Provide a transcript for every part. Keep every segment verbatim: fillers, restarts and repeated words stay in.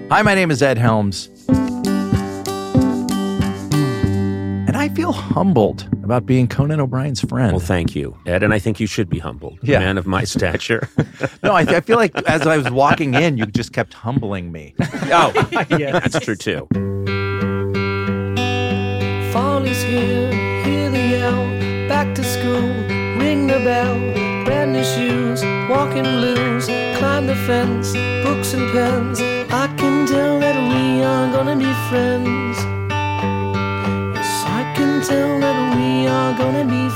Hi, my name is Ed Helms. And I feel humbled about being Conan O'Brien's friend. Well, thank you, Ed, and I think you should be humbled. Yeah. A man of my stature. No, I, I feel like as I was walking in, you just kept humbling me. Oh, yeah, that's true, too. Fall is here, hear the yell, back to school, ring the bell, brand new shoes, walking blues, climb the fence, books and pens, I can tell that we are gonna be friends. Yes, I can tell that we are gonna be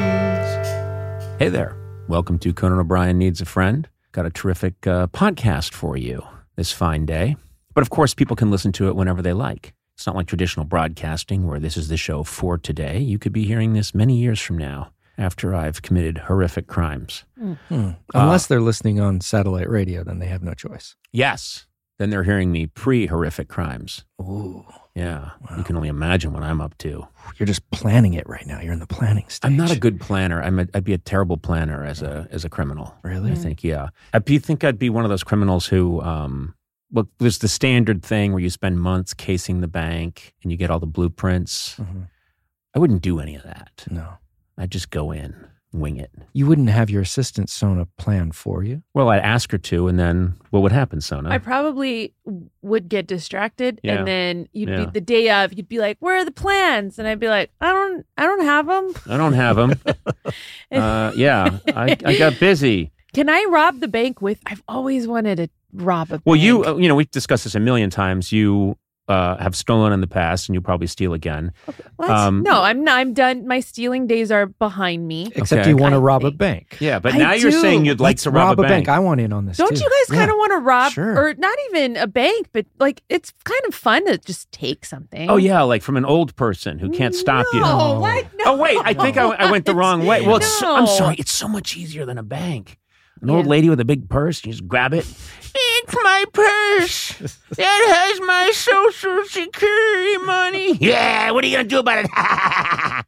friends. Hey there. Welcome to Conan O'Brien Needs a Friend. Got a terrific uh, podcast for you this fine day. But of course, people can listen to it whenever they like. It's not like traditional broadcasting where this is the show for today. You could be hearing this many years from now after I've committed horrific crimes. Hmm. Unless uh, they're listening on satellite radio, then they have no choice. Yes. Then they're hearing me pre-horrific crimes. Ooh. Yeah. Wow. You can only imagine what I'm up to. You're just planning it right now. You're in the planning stage. I'm not a good planner. I'm a, I'd be a terrible planner as a as a criminal. Really? I think, yeah. I be, think I'd be one of those criminals who... Um, Well, there's the standard thing where you spend months casing the bank and you get all the blueprints. Mm-hmm. I wouldn't do any of that. No. I'd just go in, wing it. You wouldn't have your assistant Sona plan for you? Well, I'd ask her to, and then what would happen, Sona? I probably would get distracted, Yeah. and then you'd Yeah. be the day of. You'd be like, "Where are the plans?" And I'd be like, "I don't, I don't have them." I don't have them. uh, yeah, I, I got busy. Can I rob the bank with? I've always wanted to rob a bank. Well, you, uh, you know, we've discussed this a million times. You uh, have stolen in the past, and you'll probably steal again. What? Um, no, I'm not. I'm done. My stealing days are behind me. Except Okay. you want to I rob think- a bank. Yeah, but I now you're do. saying you'd like Let's to rob, a bank. I want in on this, Don't too. you guys kind Yeah. of want to rob, Sure. or not even a bank, but like it's kind of fun to just take something? Oh, yeah, like from an old person who can't stop you. No, what? No. Oh, wait, I think I, I went the wrong way. Well, it's so, I'm No. sorry. It's so much easier than a bank. An Yeah. old lady with a big purse, you just grab it. It's my purse. It has my Social Security money. Yeah, what are you going to do about it?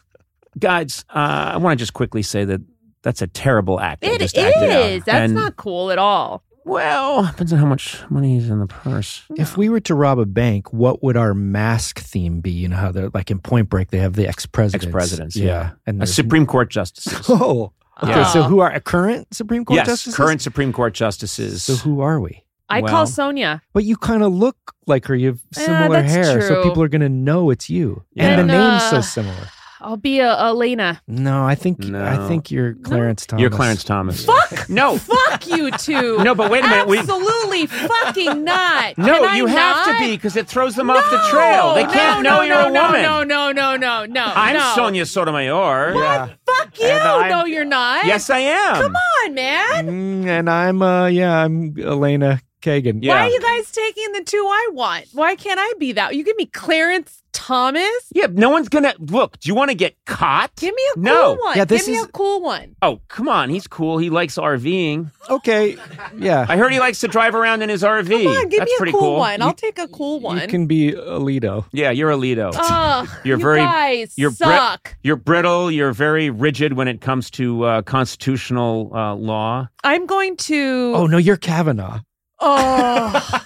Guys, uh, I want to just quickly say that that's a terrible act. I It just acted out. is. That's And, not cool at all. well, depends on how much money is in the purse. If we were to rob a bank, what would our mask theme be? You know how they're like in Point Break, they have the ex-presidents. Ex-presidents, yeah. And Uh, there's- Supreme Court justices. Oh, okay. Yeah. So who are current Supreme Court yes, justices? current Supreme Court justices. So who are we? I Well- call Sonia. But you kind of look like her. You have Yeah, similar that's hair, so true. people are going to know it's you. And And, the name's so uh, similar. I'll be a Elena. No, I think No. I think you're Clarence Thomas. You're Clarence Thomas. Fuck! No. Fuck you two. No, but wait a minute. We- Absolutely fucking not. No, Can I you have not? to be because it throws them off the trail. They No, can't no, know no, you're a no, woman. No, no, no, no, no. I'm no. Sonia Sotomayor. Yeah. Fuck you. And I'm- No, you're not. Yes, I am. Come on, man. Mm, and I'm uh yeah, I'm Elena Kagan. Yeah. Why are you guys taking the two I want? Why can't I be that? You give me Clarence Thomas? Yeah, no one's gonna look. Do you want to get caught? Give me a cool No. one. Yeah, this give me is- a cool one. Oh, come on. He's cool. He likes RVing. Okay. Yeah. I heard he likes to drive around in his R V. Come on, give That's me a pretty cool, cool. one. I'll take a cool one. You can be Alito. Yeah, you're a Lido. Ugh, You're you very- guys you're bri- suck. You're brittle. You're very rigid when it comes to uh, constitutional uh, law. I'm going to. Oh no, you're Kavanaugh. Oh.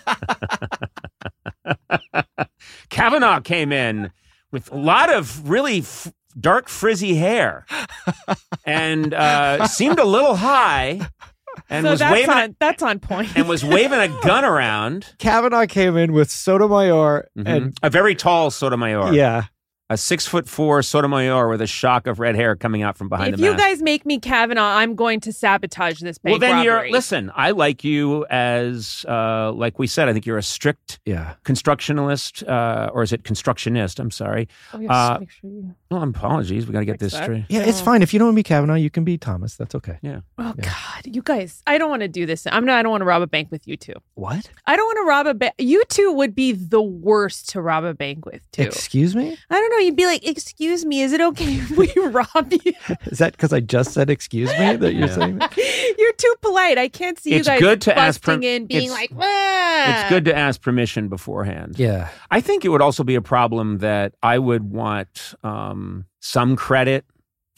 Kavanaugh came in with a lot of really f- dark, frizzy hair and uh, seemed a little high and so was that's waving on, that's on point. and was waving a gun around. Kavanaugh came in with Sotomayor Mhm. and a very tall Sotomayor. yeah. A six foot four Sotomayor with a shock of red hair coming out from behind if the you mask. guy guys make me Kavanaugh, I'm going to sabotage this bank well, then robbery. you're, listen, I like you as, uh, like we said, I think you're a strict Yeah. constructionalist, uh, or is it constructionist? I'm sorry. Oh, yes, uh, make sure you... Well, apologies. We got to get Fix this that. straight. Yeah, it's Oh. fine. If you don't want to be Kavanaugh, you can be Thomas. That's okay. Yeah. Oh, Yeah. God. You guys, I don't want to do this. I'm not, I don't want to rob a bank with you two. What? I don't want to rob a bank. You two would be the worst to rob a bank with, too. Excuse me? I don't know. You'd be like, excuse me, is it okay if we rob you? Is that because I just said excuse me that you're Yeah. saying that? You're too polite. I can't see It's you guys good to ask busting per- in, being it's- like, ah. It's good to ask permission beforehand. Yeah. I think it would also be a problem that I would want um, some credit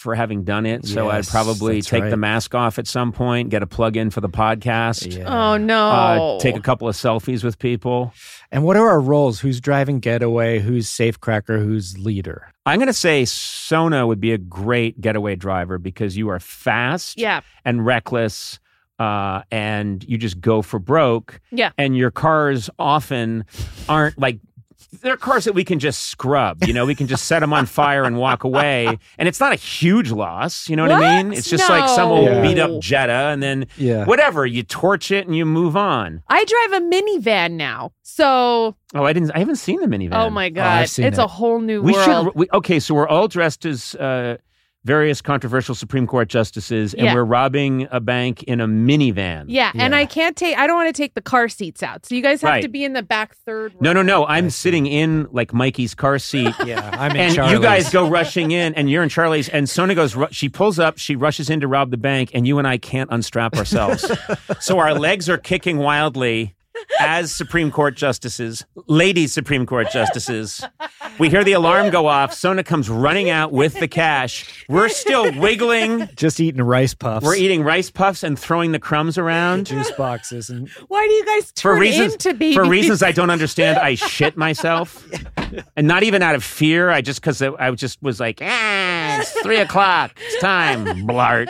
for having done it. So Yes, I'd probably that's take right. the mask off at some point, get a plug in for the podcast. Yeah. Oh no. Uh, take a couple of selfies with people. And what are our roles? Who's driving getaway? Who's safecracker? Who's leader? I'm going to say Sona would be a great getaway driver because you are fast Yeah. and reckless, uh, and you just go for broke. Yeah. And your cars often aren't like, they're cars that we can just scrub. You know, we can just set them on fire and walk away. And it's not a huge loss. You know what, I mean? What? It's just like some old No. beat up Jetta, and then Yeah. whatever, you torch it and you move on. I drive a minivan now. So, Oh, I didn't, I haven't seen the minivan. oh my I've God. seen it's it. a whole new We world. should. We, okay, so we're all dressed as uh, various controversial Supreme Court justices, and Yeah. we're robbing a bank in a minivan. Yeah, and Yeah. I can't take, I don't want to take the car seats out. So you guys have Right. to be in the back third row. No, no, no. I'm sitting in like Mikey's car seat. Yeah, I'm in And Charlie's. you guys go rushing in, and you're in Charlie's, and Sona goes, ru- she pulls up, she rushes in to rob the bank, and you and I can't unstrap ourselves. So our legs are kicking wildly as Supreme Court justices, ladies Supreme Court justices. We hear the alarm go off. Sona comes running out with the cash. We're still wiggling. Just eating rice puffs. We're eating rice puffs and throwing the crumbs around. juice boxes. And Why do you guys For turn reasons, into babies? for reasons I don't understand, I shit myself. And not even out of fear. I just, because I just was like, ah, it's three o'clock. It's time, blart.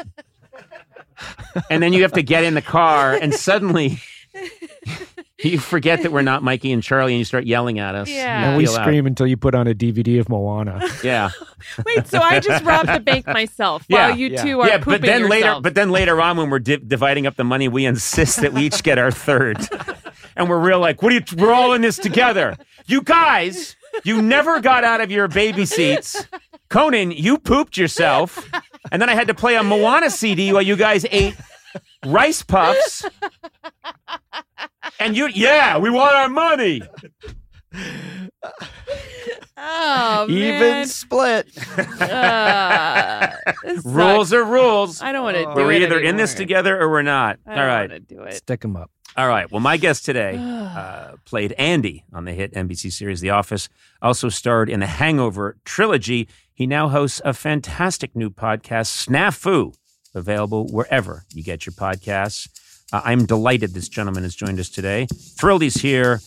And then you have to get in the car, and suddenly you forget that we're not Mikey and Charlie, and you start yelling at us. Yeah. and we Feel out. scream until you put on a D V D of Moana. Yeah. Wait, so I just robbed the bank myself Yeah, while you yeah. two are Yeah, pooping but then later, yourselves. but then later on, when we're di- dividing up the money, we insist that we each get our third, and we're real like, "What are you? We're all in this together." You guys, you never got out of your baby seats. Conan, you pooped yourself, and then I had to play a Moana C D while you guys ate rice puffs. And you, yeah, we want our money. Oh, Even man. split. Uh, this Rules sucks. are rules. I don't want to do We're it either in this anymore. together or we're not. I All don't right. want to do it. Stick them up. All right. Well, my guest today uh, played Andy on the hit N B C series The Office, also starred in the Hangover trilogy. He now hosts a fantastic new podcast, Snafu, available wherever you get your podcasts. Uh, I'm delighted this gentleman has joined us today. Thrilled he's here.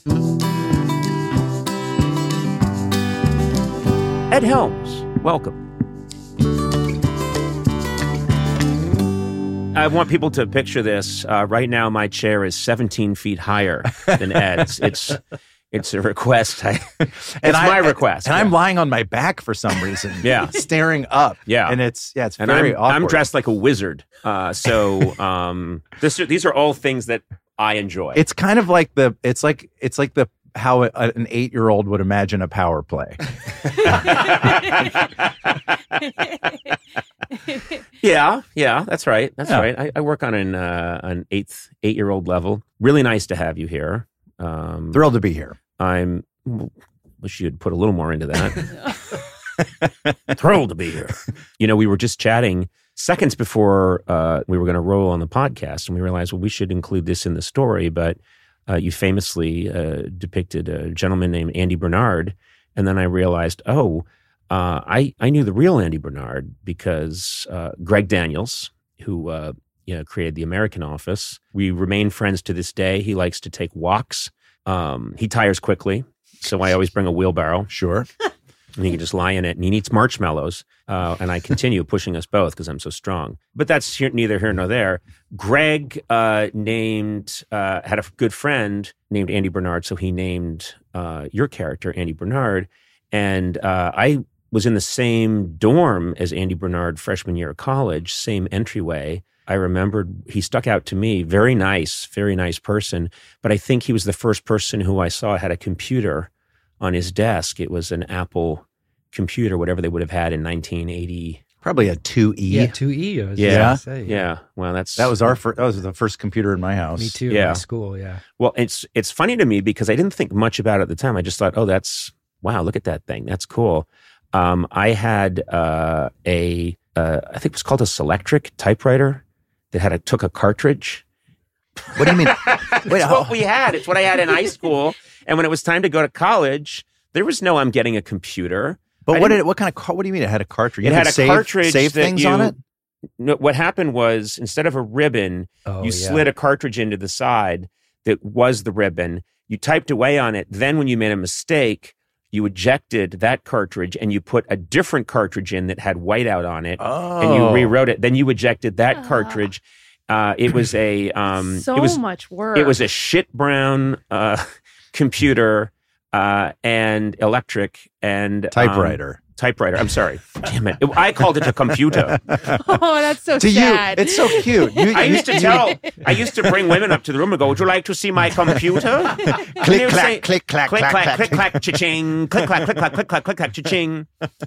Ed Helms, welcome. I want people to picture this. Uh, right now, my chair is seventeen feet higher than Ed's. It's it's a request. I, it's And I- my request. And yeah. I'm lying on my back for some reason. Yeah. Staring up. Yeah. And it's, yeah, it's and very I'm, awkward. I'm dressed like a wizard. Uh, so um, this these are all things that I enjoy. It's kind of like the, it's like, it's like the, how a, an eight-year-old would imagine a power play. Yeah, yeah, that's right. That's Yeah. right. I, I work on an uh, an eighth eight year old level. Really nice to have you here. Um, Thrilled to be here. I'm wish you'd put a little more into that. Thrilled to be here. You know, we were just chatting seconds before uh, we were going to roll on the podcast, and we realized, well, we should include this in the story. But uh, you famously uh, depicted a gentleman named Andy Bernard, and then I realized, oh. Uh, I, I knew the real Andy Bernard because uh, Greg Daniels, who uh, you know, created the American Office, we remain friends to this day. He likes to take walks. Um, he tires quickly, so I always bring a wheelbarrow, Sure. and he can just lie in it. And he eats marshmallows, uh, and I continue pushing us both because I'm so strong. But that's here, neither here nor there. Greg uh, named uh, had a good friend named Andy Bernard, so he named uh, your character Andy Bernard, and uh, I. was in the same dorm as Andy Bernard freshman year of college, same entryway. I remembered he stuck out to me. Very nice, very nice person. But I think he was the first person who I saw had a computer on his desk. It was an Apple computer, whatever they would have had in nineteen eighty. Probably a two E. Yeah, two E. I was Yeah. gonna say. Yeah, well, that's That was our first, that was the first computer in my house. Me too. Yeah. In school, yeah. Well, it's it's funny to me because I didn't think much about it at the time. I just thought, oh, that's wow, look at that thing. That's cool. Um, I had uh, a, uh, I think it was called a Selectric typewriter that had a, took a cartridge. What do you mean? Wait, It's how- what we had. It's what I had in high school. And when it was time to go to college, there was no I'm getting a computer. But I what didn't- did it, what kind of car, what do you mean it had a cartridge? It You had could a save, cartridge save that things you, on it? No, what happened was instead of a ribbon, Oh, you yeah. slid a cartridge into the side that was the ribbon. You typed away on it. Then when you made a mistake, you ejected that cartridge and you put a different cartridge in that had whiteout on it, Oh. and you rewrote it. Then you ejected that Ah. cartridge. Uh, it was a um, so it was much work. it was a shit brown uh, computer uh, and electric and um, Typewriter. typewriter. I'm sorry. Damn it. I called it a computer. Oh, that's so to sad. you, it's so cute. You, I you- used to you- tell, I used to bring women up to the room and go, would you like to see my computer? And they Click, would clack, say, click, clack, click, clack, clack, clack. click, clack, cha-ching, click, clack, click, clack, click, clack, click, clack, cha-ching.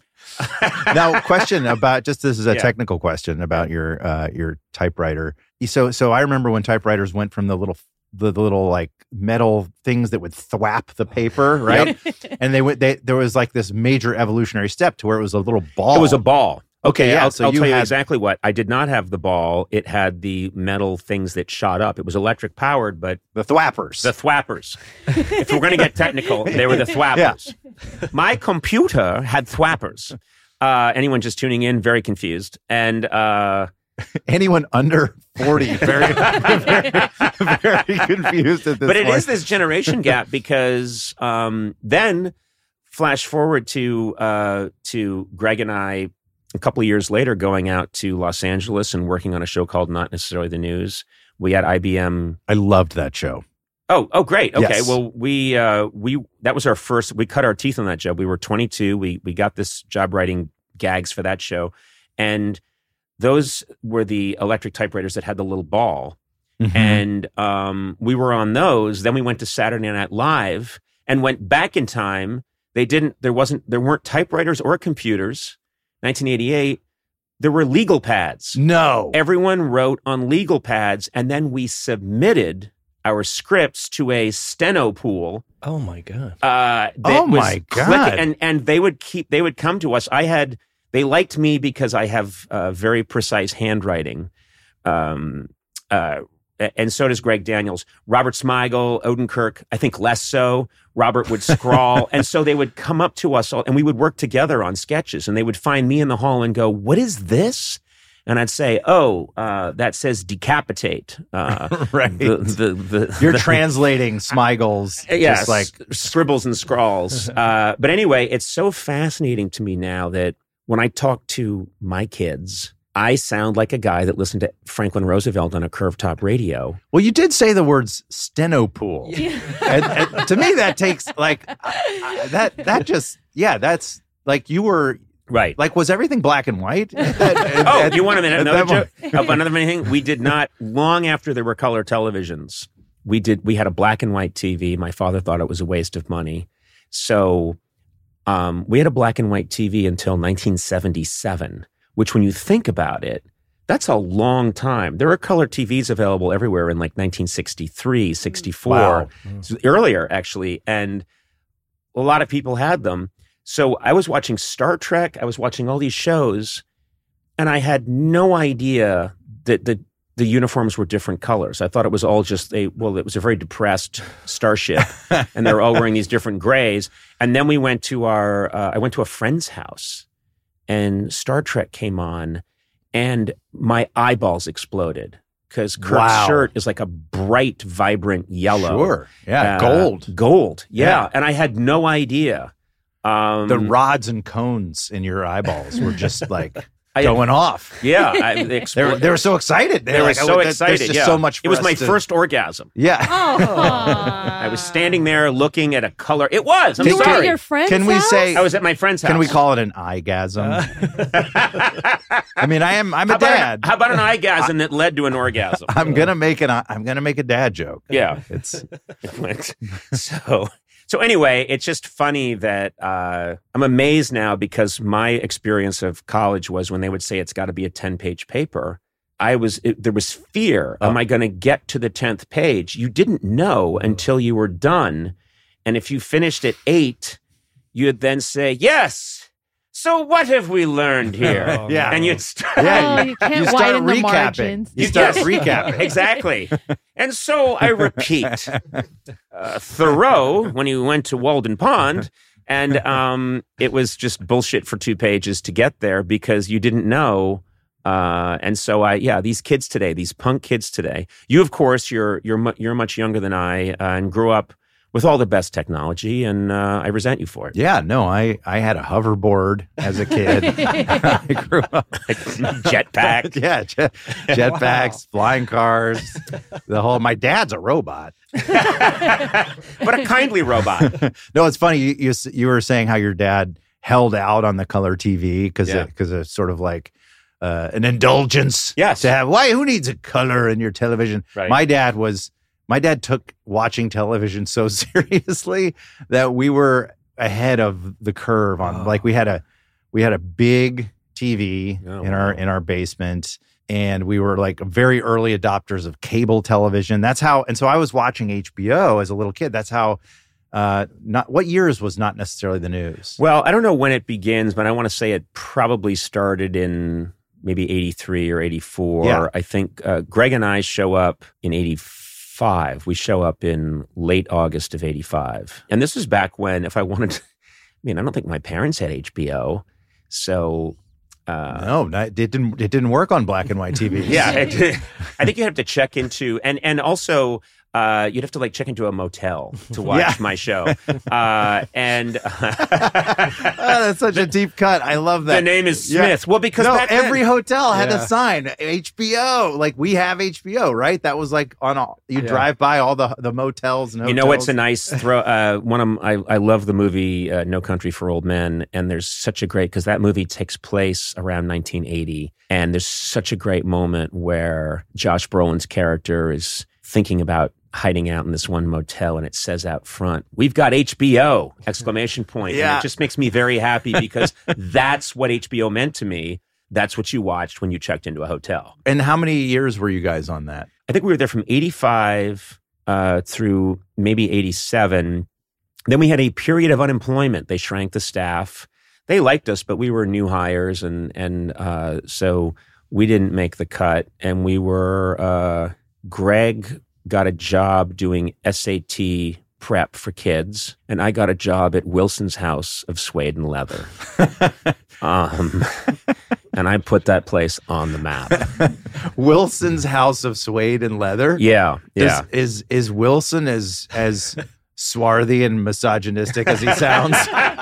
Now, question about just this is a Yeah. technical question about your uh, your typewriter. So, so I remember when typewriters went from the little the, the little like metal things that would thwap the paper, right? And they went. They there was like this major evolutionary step to where it was a little ball. It was a ball. Okay, yeah, I'll, so I'll you tell you had- exactly what. I did not have the ball. It had the metal things that shot up. It was electric powered, but the thwappers. the thwappers. If we're going to get technical, they were the thwappers. My computer had thwappers. Uh, anyone just tuning in, very confused. And uh, Anyone under forty, very, very, very confused at this. but it point. is this generation gap because um, then flash forward to uh, to Greg and I a couple of years later going out to Los Angeles and working on a show called Not Necessarily the News. We had I B M. I loved that show. Oh, oh, great. Okay, Yes. well, we uh, we that was our first. We cut our teeth on that job. We were twenty-two. We we got this job writing gags for that show, and those were the electric typewriters that had the little ball. Mhm. And um, we were on those. Then we went to Saturday Night Live and went back in time. They didn't. There wasn't. There weren't typewriters or computers. nineteen eighty-eight. There were legal pads. no, Everyone wrote on legal pads, and then we submitted our scripts to a steno pool. Oh my god. Uh, that Oh, was my God. clicking- and and they would keep. They would come to us. I had. They liked me because I have uh, very precise handwriting. Um, uh, and so does Greg Daniels. Robert Smigel, Odenkirk, I think less so. Robert would scrawl. And so they would come up to us all, and we would work together on sketches. And they would find me in the hall and go, "What is this?" And I'd say, "Oh, uh, that says decapitate." Uh, right. the, the, the, You're the- translating Smigel's Yes, just like scribbles and scrawls. Uh, but anyway, it's so fascinating to me now that when I talk to my kids, I sound like a guy that listened to Franklin Roosevelt on a curved top radio. well, you did say the words steno pool. and, and to me, that takes like I- I- that. That just yeah, that's like you were Right. like was everything black and white? Oh, you want a minute? At Another that joke? Oh, another thing? We did not, long after there were color televisions, we did, we had a black and white T V. My father thought it was a waste of money. So um, we had a black and white T V until nineteen seventy-seven, which when you think about it, that's a long time. There are color T Vs available everywhere in like nineteen sixty-three, sixty-four, Wow. so earlier actually. And a lot of people had them. So I was watching Star Trek. I was watching all these shows, and I had no idea that the the uniforms were different colors. I thought it was all just a well, it was a very depressed starship, and they were all wearing these different grays. And then we went to our, uh, I went to a friend's house, and Star Trek came on, and my eyeballs exploded because Kirk's Wow. shirt is like a bright, vibrant yellow. Sure, yeah, Uh, gold. Gold, yeah. Yeah. And I had no idea. Um, The rods and cones in your eyeballs were just like I- going off. Yeah, I, they, They were, explo- they were so excited. they were like, so oh, that- excited. There's just yeah. so much. For it was us my to- first orgasm. Yeah. Oh, I was standing there looking at a color. It was. I'm You were at sorry. your friend's Can we house? say? I was at my friend's house. Can we call it an eyegasm? I mean, I am. I'm how a about an- dad. how about an eyegasm that led to an orgasm? I'm gonna make an. I'm gonna make a dad joke. Yeah. It's so so anyway, it's just funny that uh, I'm amazed now because my experience of college was when they would say it's got to be a ten-page paper. I was it, there was fear. Am I going to get to the tenth page? You didn't know until you were done, and if you finished at eight, you'd then say yes. So what have we learned here? Oh, Yeah. And you'd start. yeah. Oh, you can't you start widen the recapping. margins. You start Yes. recapping. Exactly. And so I repeat, uh, Thoreau, when he went to Walden Pond, And um, it was just bullshit for two pages to get there because you didn't know. Uh, and so I, yeah, these kids today, these punk kids today. You, of course, you're you're mu- you're much younger than I, uh, and grew up with all the best technology, and uh, I resent you for it. Yeah, no, I, I had a hoverboard as a kid. I grew up Jetpack. yeah, jet, jetpacks, flying cars, the whole. My dad's a robot, but a kindly robot. No, it's funny. You, you you were saying how your dad held out on the color T V because Yeah. because it's sort of like uh, an indulgence. Yes. To have why who needs a color in your television? Right. My dad was. My dad took watching television so seriously that we were ahead of the curve on Oh. like we had a we had a big T V Oh, in our wow. in our basement, and we were like very early adopters of cable television. That's how, and so I was watching H B O as a little kid. That's how. Uh, not what years was not necessarily the news. Well, I don't know when it begins, but I want to say it probably started in maybe eighty-three or eighty-four. Yeah. I think uh, Greg and I show up in eighty-five. We show up in late August of eighty-five. And this was back when, if I wanted to, I mean, I don't think my parents had H B O. So, uh, no, not, it didn't. It didn't work on black and white T V. yeah, it, I think you have to check into, and, and also, Uh, you'd have to like check into a motel to watch Yeah. my show. Uh, and Oh, that's such a deep cut. I love that. the name is Yeah. Smith. Well, because no, back then- every hotel had Yeah. a sign H B O. Like we have H B O, right? That was like on all. You Yeah. drive by all the the motels and hotels. You know what's a nice throw? Uh, one of 'em- I I love the movie uh, No Country for Old Men, and there's such a great because that movie takes place around nineteen eighty, and there's such a great moment where Josh Brolin's character is thinking about hiding out in this one motel, and it says out front, "We've got H B O!" Exclamation point. Yeah. And it just makes me very happy because that's what H B O meant to me. That's what you watched when you checked into a hotel. And how many years were you guys on that? I think we were there from eighty-five uh, through maybe eighty-seven. Then we had a period of unemployment. They shrank the staff. They liked us, but we were new hires, and and uh, so we didn't make the cut. And we were uh, Greg got a job doing S A T prep for kids, and I got a job at Wilson's House of Suede and Leather. um, and I put that place on the map. Wilson's House of Suede and Leather. Yeah, yeah. Is is, is Wilson as as swarthy and misogynistic as he sounds?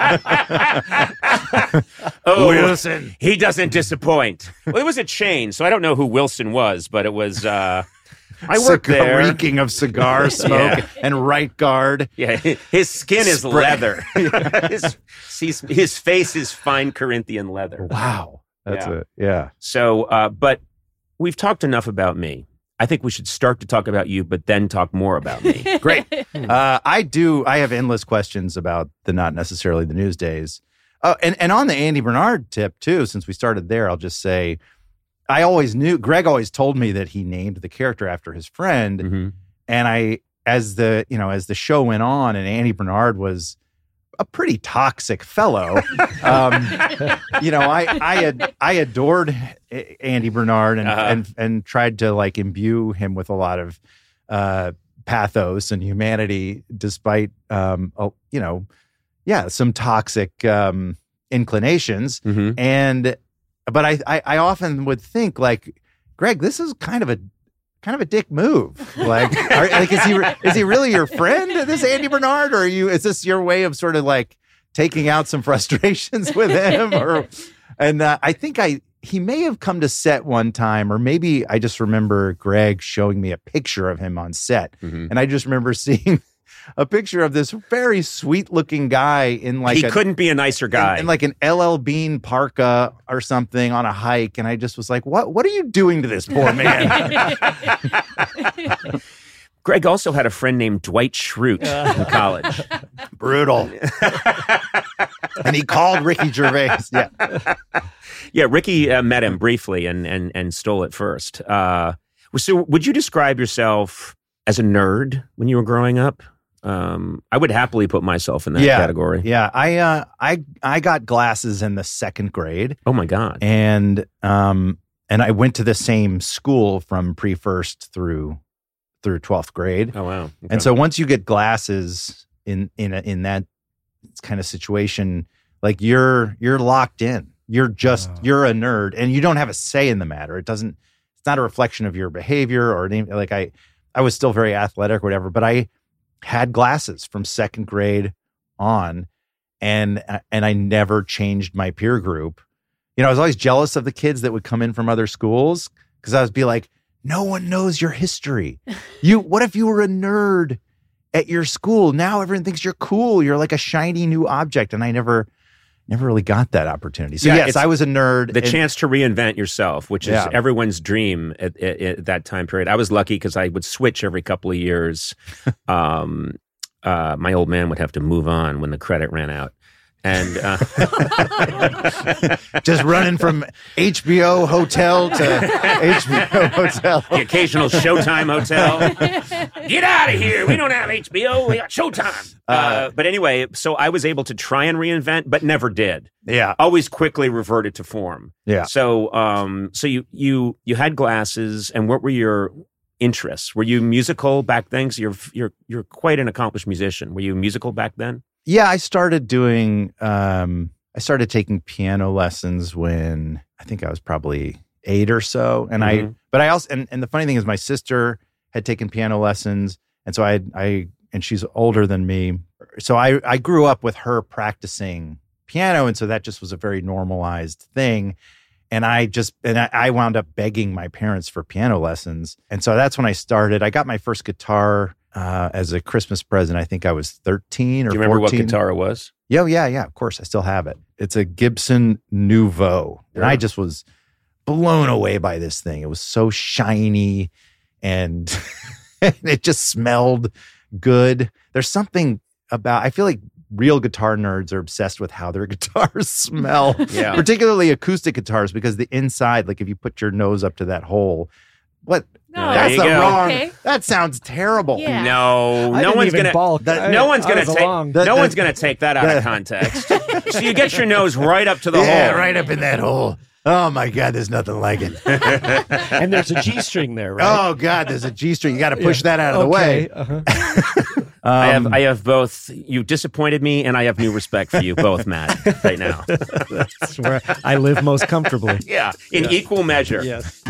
Oh, Wilson. He doesn't disappoint. Well, it was a chain, so I don't know who Wilson was, but it was. Uh, I worked Cigar- there. reeking of cigar smoke Yeah. and right guard. Yeah, his skin is Spray. leather. his, his his face is fine Corinthian leather. Wow, that's Yeah. a yeah. So, uh, but we've talked enough about me. I think we should start to talk about you, but then talk more about me. Great. Uh, I do. I have endless questions about the not necessarily the news days. Oh, and, and on the Andy Bernard tip, too, since we started there, I'll just say I always knew, Greg always told me that he named the character after his friend. Mhm. And I, as the, you know, as the show went on and Andy Bernard was a pretty toxic fellow, um, you know, I, I had, I adored Andy Bernard and, Uh-huh. and, and tried to like imbue him with a lot of, uh, pathos and humanity, despite, um, oh, you know, yeah, some toxic, um, inclinations. Mhm. And, but I, I, I often would think like, Greg, this is kind of a, kind of a dick move. Like, are, like is he, is he really your friend, this Andy Bernard, or are you, is this your way of sort of like taking out some frustrations with him? Or, and uh, I think I, he may have come to set one time, or maybe I just remember Greg showing me a picture of him on set. Mhm. And I just remember seeing a picture of this very sweet looking guy in like he a, couldn't be a nicer guy. in, in like an L L Bean parka or something on a hike. And I just was like, what, what are you doing to this poor man? Greg also had a friend named Dwight Schrute in college. Brutal. And he called Ricky Gervais. Yeah. Yeah, Ricky uh, met him briefly and and and stole it first. Uh, so, would you describe yourself as a nerd when you were growing up? Um, I would happily put myself in that Yeah. category. Yeah. I, uh, I, I got glasses in the second grade. Oh my God! And um and I went to the same school from pre-first through through twelfth grade. Oh wow! Okay. And so once you get glasses in in a, in that kind of situation, like you're you're locked in. You're just, oh. you're a nerd and you don't have a say in the matter. It doesn't, it's not a reflection of your behavior or anything. Like I, I was still very athletic or whatever, but I had glasses from second grade on and, and I never changed my peer group. You know, I was always jealous of the kids that would come in from other schools because I would be like, no one knows your history. You, what if you were a nerd at your school? Now everyone thinks you're cool. You're like a shiny new object. And I never, Never really got that opportunity. So yeah, yes, I was a nerd. The and, chance to reinvent yourself, which is yeah. everyone's dream at, at, at that time period. I was lucky because I would switch every couple of years. um, uh, my old man would have to move on when the credit ran out. And uh, just running from H B O hotel to H B O hotel. The occasional Showtime hotel. Get out of here. We don't have H B O. We got Showtime. Uh, uh, but anyway, so I was able to try and reinvent, but never did. Yeah. Always quickly reverted to form. Yeah. So um, so you you you had glasses, and what were your interests? Were you musical back then? So you're you're you're quite an accomplished musician. Were you musical back then? Yeah, I started doing, um, I started taking piano lessons when I think I was probably eight or so. And mm-hmm. I, but I also, and, and the funny thing is my sister had taken piano lessons. And so I, I, and she's older than me. So I, I grew up with her practicing piano. And so that just was a very normalized thing. And I just, and I, I wound up begging my parents for piano lessons. And so that's when I started. I got my first guitar Uh, as a Christmas present. I think I was thirteen or fourteen. Do you remember fourteen. What guitar it was? Yeah, yeah, yeah. Of course, I still have it. It's a Gibson Nouveau. And yeah. I just was blown away by this thing. It was so shiny and it just smelled good. There's something about, I feel like real guitar nerds are obsessed with how their guitars smell, yeah. particularly acoustic guitars, because the inside, like if you put your nose up to that hole, what? No, that's the go. wrong. Okay. That sounds terrible. Yeah. No, I no one's gonna. Balk. That, no one's gonna take. The, no the, one's gonna take that out the, of context. So you get your nose right up to the yeah, hole, right up in that hole. Oh my God, there's nothing like it. And there's a G string there, right? Oh God, there's a G string. You got to push yeah. that out of okay. the way. Uh-huh. um, I have, I have both. You disappointed me, and I have new respect for you both, Matt. Right now, that's where I live most comfortably. Yeah, in yeah. equal measure. Yes.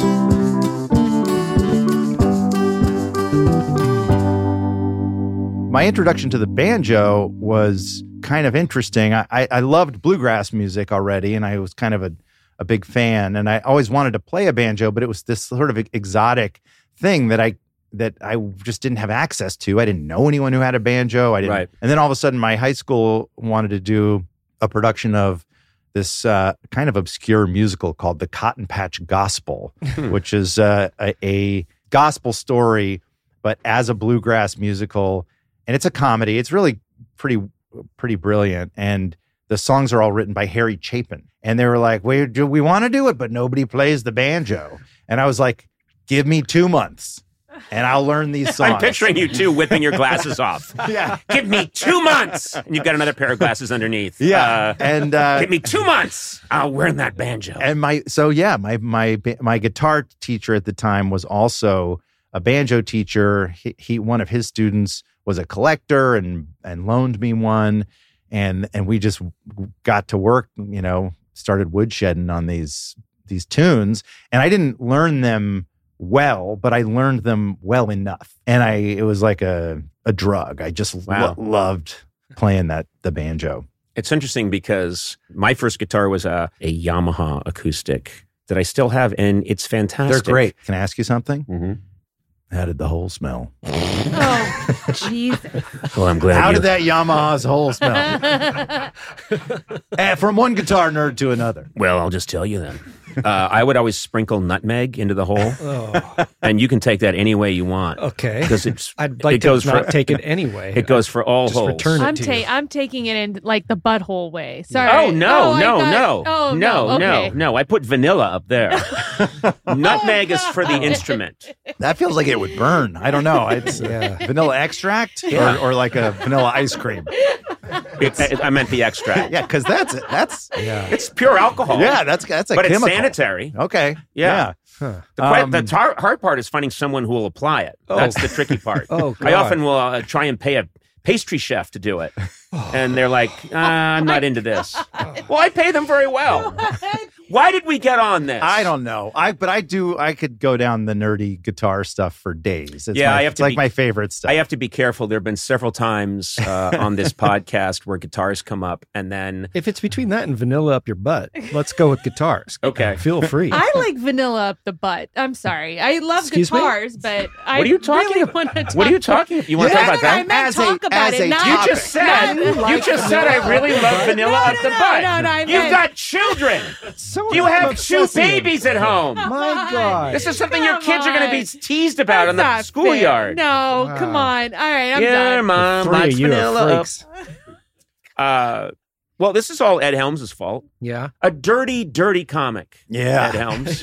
My introduction to the banjo was kind of interesting. I, I, I loved bluegrass music already, and I was kind of a, a big fan. And I always wanted to play a banjo, but it was this sort of exotic thing that I that I just didn't have access to. I didn't know anyone who had a banjo. I didn't. Right. And then all of a sudden, my high school wanted to do a production of this uh, kind of obscure musical called The Cotton Patch Gospel, which is uh, a, a gospel story, but as a bluegrass musical. And it's a comedy. It's really pretty, pretty brilliant. And the songs are all written by Harry Chapin. And they were like, we, do we want to do it, but nobody plays the banjo. And I was like, give me two months and I'll learn these songs. I'm picturing you two whipping your glasses off. Yeah. Give me two months. And you've got another pair of glasses underneath. Yeah. Uh, and uh, give me two months. I'll learn that banjo. And my, so yeah, my, my, my guitar teacher at the time was also a banjo teacher. He, he one of his students was a collector and and loaned me one, and and we just got to work, you know, started woodshedding on these these tunes, and I didn't learn them well, but I learned them well enough, and I it was like a a drug. I just wow. lo- loved playing that the banjo. It's interesting because my first guitar was a a Yamaha acoustic that I still have, and it's fantastic. They're great. Can I ask you something? Mm-hmm. How did the hole smell? Oh, Jesus. Well, I'm glad. How you... did that Yamaha's hole smell? uh, from one guitar nerd to another. Well, I'll just tell you then. Uh, I would always sprinkle nutmeg into the hole, oh. and you can take that any way you want. Okay, because it's I'd like it to goes not for, take it anyway. It goes for all Just holes. Return it I'm to ta- you. I'm taking it in like the butthole way. Sorry. Oh no, oh, no, thought, no, oh, no, no, okay. no, no! I put vanilla up there. Nutmeg is for the instrument. That feels like it would burn. I don't know. It's yeah. vanilla extract Yeah. or, or like a vanilla ice cream. It, it, I meant the extract. Yeah, because that's that's yeah. It's pure alcohol. yeah, that's that's a but chemical. it's sanitary. Okay. Yeah. Huh. The, que- Um, the tar- hard part is finding someone who will apply it. Oh. God. That's the tricky part. Oh, God. I often will uh, try and pay a pastry chef to do it. And they're like, ah, I'm not into this. Well, I pay them very well. Why did we get on this? I don't know. I but I do. I could go down the nerdy guitar stuff for days. It's Yeah, my, I have it's to like be- my favorite stuff. I have to be careful. There have been several times uh, on this podcast where guitars come up, and then If it's between that and vanilla up your butt, let's go with guitars. Okay. Feel free. I like vanilla up the butt. I'm sorry. I love Excuse me? guitars, but I what are you talking really about? want to talk What are you talking about? You want to No, talk no, about no, I that? meant As a- talk about as it. a Not, You topic. just said not- you just said I really love vanilla No, up no, the no, butt. no, no, I You've meant- got children. so You damn have two obsessive. babies at home. My God. This is something your Come kids are going to be on. teased about in the That's not schoolyard. fair. No, Wow. come on. All right, I'm yeah, done. mom Three likes of you are vanilla up. freaks. Uh, well, this is all Ed Helms' fault. Yeah. A dirty, dirty comic. Yeah. Ed Helms.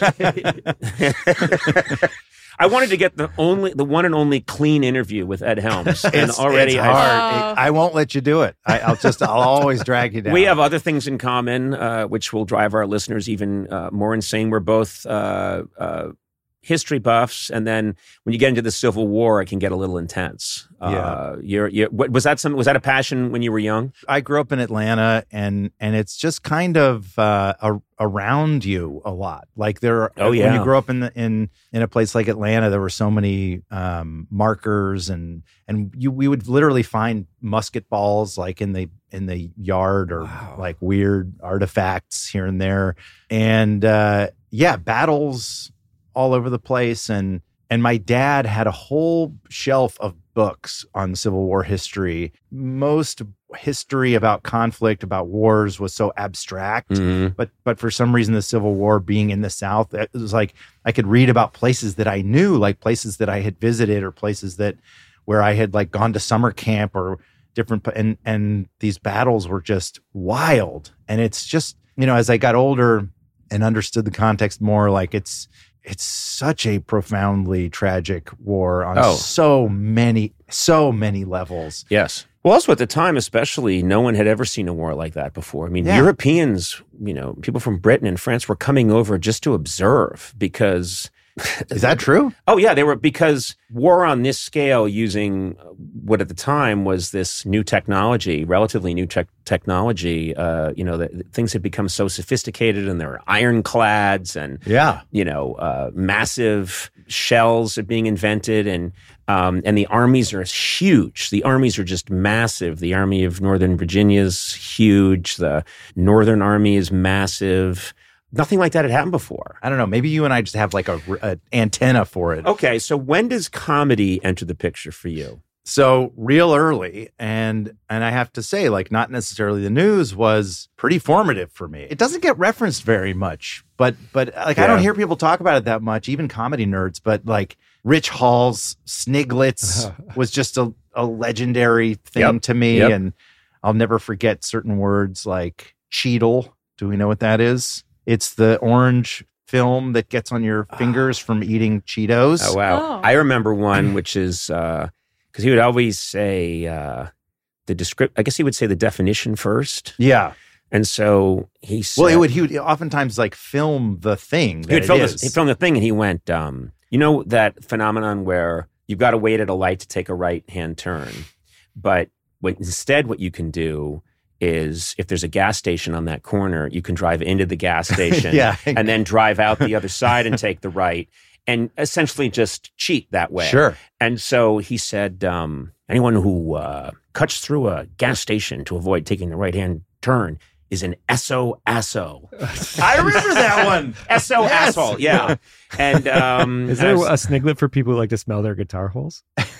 I wanted to get the only, the one and only clean interview with Ed Helms, and It's- already it's I- hard. It- I won't let you do it. I, I'll just. I'll always drag you down. We have other things in common, uh, which will drive our listeners even uh, more insane. We're both uh, uh, history buffs, and then when you get into the Civil War, it can get a little intense. Uh, Yeah. you're, you're, what, was that some? Was that a passion when you were young? I grew up in Atlanta, and and it's just kind of uh, a, around you a lot. Like there, Oh, when yeah. you grow up in the, in in a place like Atlanta, there were so many um, markers, and and you we would literally find musket balls like in the in the yard, or Wow. like weird artifacts here and there, and uh, yeah, battles all over the place, and and my dad had a whole shelf of books on Civil War history. Most history about conflict, about wars, was so abstract. Mm-hmm. But but for some reason, the Civil War being in the South, it was like I could read about places that I knew, like places that I had visited, or places that where I had like gone to summer camp, or different. And and these battles were just wild. And it's just, you know, as I got older and understood the context more, like it's it's such a profoundly tragic war on Oh. so many, so many levels. Yes. Well, also at the time, especially, no one had ever seen a war like that before. I mean, Yeah. Europeans, you know, people from Britain and France were coming over just to observe because. Is that true? Oh, yeah, they were, because war on this scale using what at the time was this new technology, relatively new tech technology, uh, you know, the, things had become so sophisticated, and there were ironclads and, Yeah. you know, uh, massive shells are being invented, and um, and the armies are huge. The armies are just massive. The Army of Northern Virginia is huge. The Northern Army is massive. Nothing like that had happened before. I don't know. Maybe you and I just have like a, a antenna for it. Okay, so when does comedy enter the picture for you? So real early, and and I have to say, like, not necessarily the news was pretty formative for me. It doesn't get referenced very much, but but like I don't Yeah. hear people talk about it that much, even comedy nerds. But like Rich Hall's Sniglets was just a, a legendary thing Yep. to me, Yep. and I'll never forget certain words like Cheetle. Do we know what that is? It's the orange film that gets on your fingers from eating Cheetos. Oh, wow. Oh. I remember one, which is because he would always say uh, the descript. I guess he would say the definition first. Yeah. And so he said, Well, it would. He would oftentimes like film the thing. he That would it film, is. this, he'd film the thing, and he went, um, you know, that phenomenon where you've got to wait at a light to take a right hand turn. But what, instead, what you can do is if there's a gas station on that corner, you can drive into the gas station Yeah. and then drive out the other side and take the right, and essentially just cheat that way. Sure. And so he said, um, anyone who uh, cuts through a gas station to avoid taking the right-hand turn is an S O asso. I remember that one. S O Yes. asshole, yeah. And um, Is and I there was- a sniglet for people who like to smell their guitar holes?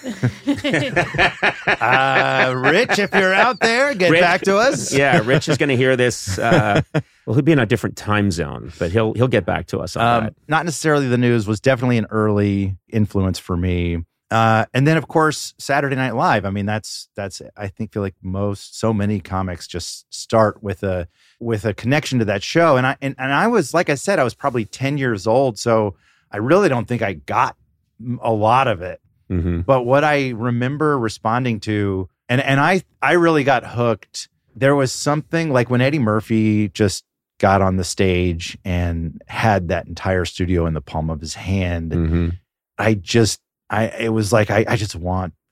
Uh, Rich, if you're out there, get Rich- back to us. yeah, Rich is going to hear this. Uh, well, he'll be in a different time zone, but he'll he'll get back to us on Um, that. not necessarily the news was definitely an early influence for me. Uh, and then, of course, Saturday Night Live. I mean, that's that's. I think feel like most so many comics just start with a with a connection to that show. And I and, and I was like I said, I was probably ten years old, so I really don't think I got m- a lot of it. Mm-hmm. But what I remember responding to, and and I I really got hooked. There was something like when Eddie Murphy just got on the stage and had that entire studio in the palm of his hand. Mm-hmm. I just I it was like I, I just want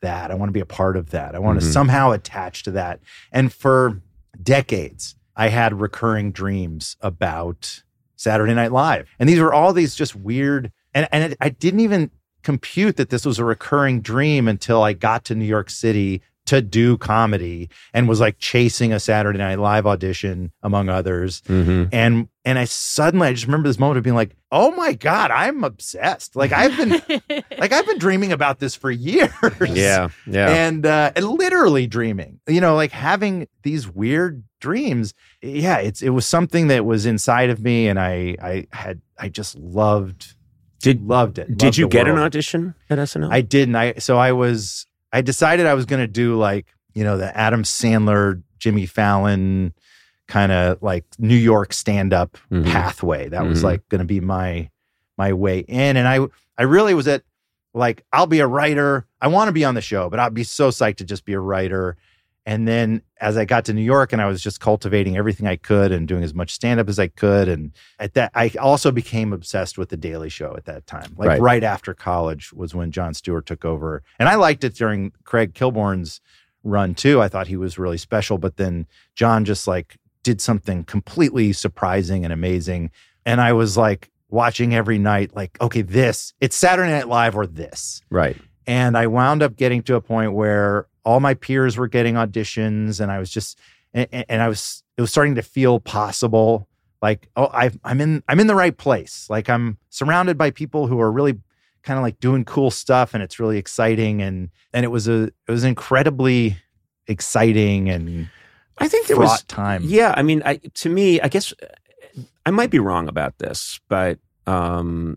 that. I want to be a part of that. I want Mm-hmm. to somehow attach to that. And for decades, I had recurring dreams about Saturday Night Live. And these were all these just weird, and, and it, I didn't even compute that this was a recurring dream until I got to New York City to do comedy and was like chasing a Saturday Night Live audition, among others. Mm-hmm. And and I suddenly, I just remember this moment of being like, oh my God, I'm obsessed. Like I've been like I've been dreaming about this for years. Yeah, yeah. And uh, and literally dreaming, you know, like having these weird dreams. Yeah, it's it was something that was inside of me, and I I had I just loved Did loved it. Did loved you the get an world. audition at S N L? I didn't. I so I was I decided I was going to do like, you know, the Adam Sandler, Jimmy Fallon kind of like New York stand-up Mhm. pathway. That was Mhm. like going to be my my way in. And I I really was at like, I'll be a writer. I want to be on the show, but I'd be so psyched to just be a writer. And then as I got to New York and I was just cultivating everything I could and doing as much stand-up as I could. And at that, I also became obsessed with The Daily Show at that time. Like Right. right after college was when Jon Stewart took over. And I liked it during Craig Kilborn's run too. I thought he was really special, but then John just like did something completely surprising and amazing. And I was like watching every night, like, okay, this, it's Saturday Night Live or this. Right. And I wound up getting to a point where all my peers were getting auditions, and I was just, and, and I was, it was starting to feel possible. Like, oh, I, I'm in, I'm in the right place. Like I'm surrounded by people who are really kind of like doing cool stuff, and it's really exciting. And and it was a, it was incredibly exciting and I think there fraught was time. Yeah, I mean, I, to me, I guess I might be wrong about this, but um,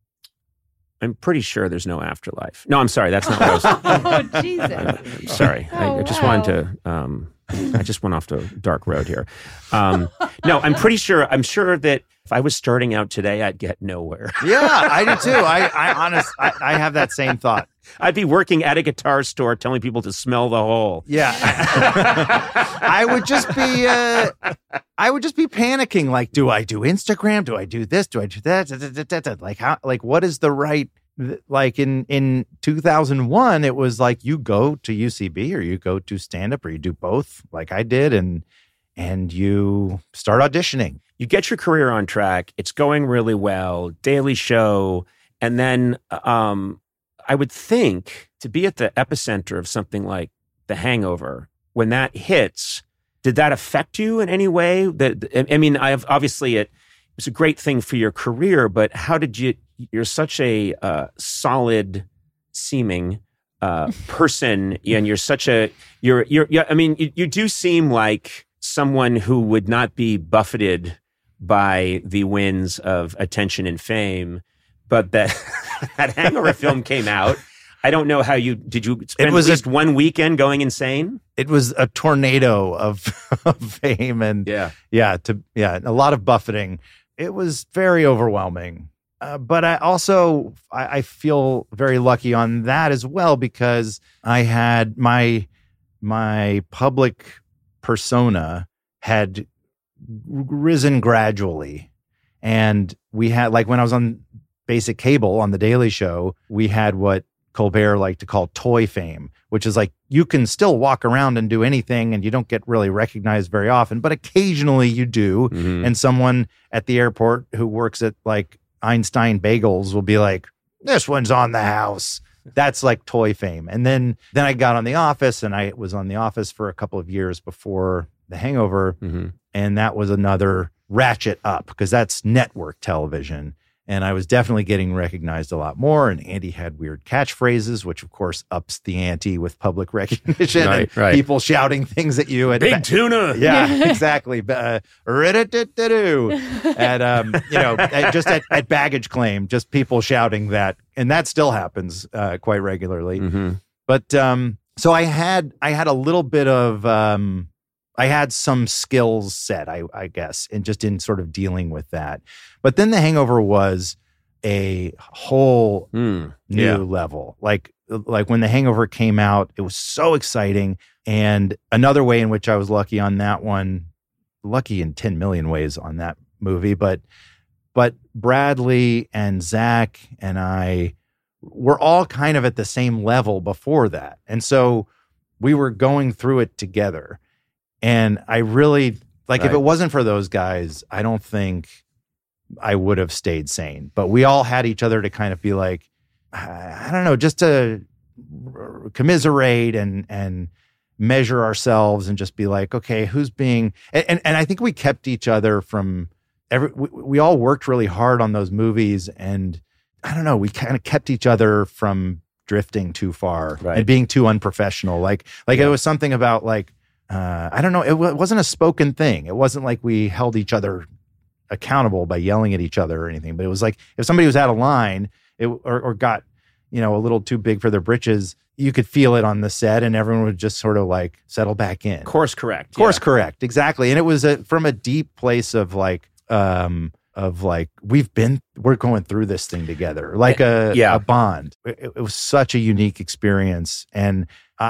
I'm pretty sure there's no afterlife. No, I'm sorry, that's not what I was. Oh, Jesus. I'm sorry, I, I Oh, just wow. wanted to. Um, I just went off the dark road here. Um, no, I'm pretty sure. I'm sure that if I was starting out today, I'd get nowhere. Yeah, I do too. I, I honest, I, I have that same thought. I'd be working at a guitar store telling people to smell the hole. Yeah. I would just be uh, I would just be panicking, like, do I do Instagram? Do I do this? Do I do that? Da, da, da, da, da. Like how like what is the right, like in in two thousand one it was like you go to U C B or you go to stand up or you do both like I did, and and you start auditioning. You get your career on track. It's going really well. Daily Show. And then um, I would think to be at the epicenter of something like The Hangover, when that hits, did that affect you in any way? That I mean, I have obviously it was a great thing for your career, but how did you, you're such a uh, solid seeming uh, person, and you're such a, you're, you're, yeah, I mean, you, you do seem like someone who would not be buffeted by the winds of attention and fame, but that that Hangover film came out. I don't know how you did. You spend It was at a- least one weekend going insane. It was a tornado of, of fame and Yeah, yeah, to yeah, a lot of buffeting. It was very overwhelming. Uh, but I also I, I feel very lucky on that as well, because I had my my public persona had risen gradually, and we had, like when I was on basic cable on the Daily Show, we had what Colbert liked to call toy fame, which is like you can still walk around and do anything and you don't get really recognized very often, but occasionally you do. Mhm. And someone at the airport who works at like Einstein Bagels will be like, this one's on the house. That's like toy fame. And then then I got on The Office, and I was on The Office for a couple of years before The Hangover. Mhm. And that was another ratchet up, because that's network television. And I was definitely getting recognized a lot more. And Andy had weird catchphrases, which of course ups the ante with public recognition Right, and right. people shouting things at you. At Big tuna. yeah, exactly. Uh, rid-a-did-did-do. at um, you know, at, just at, at baggage claim, just people shouting that, and that still happens uh, quite regularly. Mhm. But um, so I had I had a little bit of um, I had some skills set, I, I guess, and just in sort of dealing with that. But then The Hangover was a whole Mm. new Yeah. level. Like like when The Hangover came out, it was so exciting. And another way in which I was lucky on that one, lucky in ten million ways on that movie, but but Bradley and Zach and I were all kind of at the same level before that. And so we were going through it together. And I really, like, right. if it wasn't for those guys, I don't think I would have stayed sane. But we all had each other to kind of be like, I don't know, just to commiserate and and measure ourselves and just be like, okay, who's being, and, and, and I think we kept each other from, every, we, we all worked really hard on those movies, and I don't know, we kind of kept each other from drifting too far right. and being too unprofessional. Like, like yeah. it was something about like, uh, I don't know, it, w- it wasn't a spoken thing. It wasn't like we held each other accountable by yelling at each other or anything, but it was like if somebody was out of line it, or, or got, you know, a little too big for their britches, you could feel it on the set, and everyone would just sort of like settle back in. Course correct. Course yeah. correct. Exactly. And it was a, from a deep place of like, um, of like, we've been, we're going through this thing together, like a, yeah. a bond. It, it was such a unique experience. And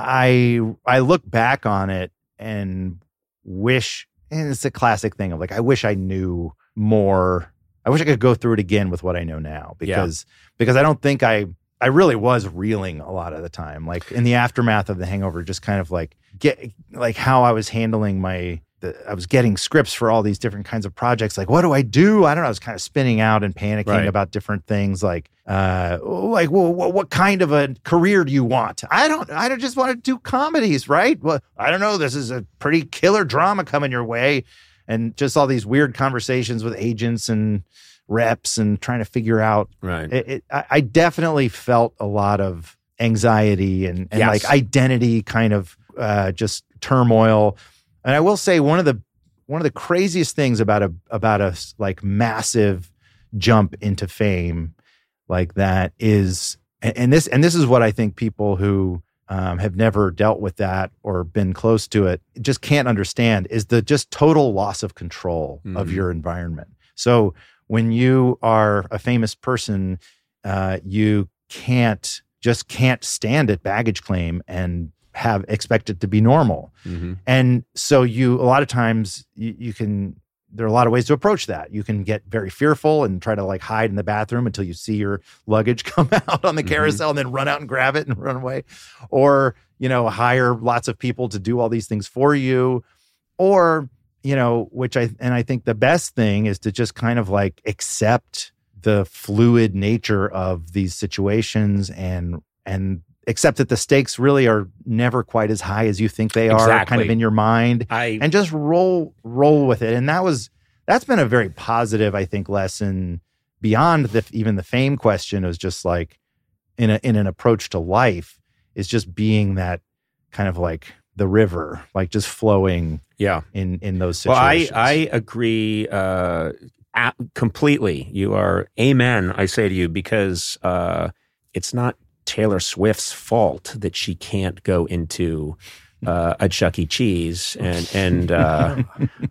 I, I look back on it and wish, and it's a classic thing of like, I wish I knew more. I wish I could go through it again with what I know now, because, yeah. because I don't think I, I really was reeling a lot of the time, like in the aftermath of The Hangover, just kind of like get like how I was handling my, the, I was getting scripts for all these different kinds of projects. Like, what do I do? I don't know. I was kind of spinning out and panicking right. about different things. Like, uh, like, well, what, what kind of a career do you want? I don't, I don't just want to do comedies, right? Well, I don't know. This is a pretty killer drama coming your way. And just all these weird conversations with agents and reps and trying to figure out. Right. It, it, I, I definitely felt a lot of anxiety and, and yes. like identity kind of uh, just turmoil. And I will say one of the one of the craziest things about a about a like massive jump into fame like that is, and, and this and this is what I think people who um, have never dealt with that or been close to it just can't understand, is the just total loss of control mm-hmm. of your environment. So when you are a famous person, uh, you can't just can't stand at baggage claim and have expect it to be normal. Mm-hmm. And so you, a lot of times you, you can, there are a lot of ways to approach that. You can get very fearful and try to like hide in the bathroom until you see your luggage come out on the mm-hmm. carousel and then run out and grab it and run away. Or, you know, hire lots of people to do all these things for you. Or, you know, which I, and I think the best thing is to just kind of like accept the fluid nature of these situations and, and accept that the stakes really are never quite as high as you think they are, exactly. kind of in your mind, I, and just roll, roll with it. And that was, that's been a very positive, I think, lesson beyond the, even the fame question. It was just like in a, in an approach to life is just being that kind of like the river, like just flowing yeah. in, in those situations. Well, I, I agree uh, at, completely. You are amen, I say to you, because uh, it's not Taylor Swift's fault that she can't go into uh, a Chuck E. Cheese, and and uh,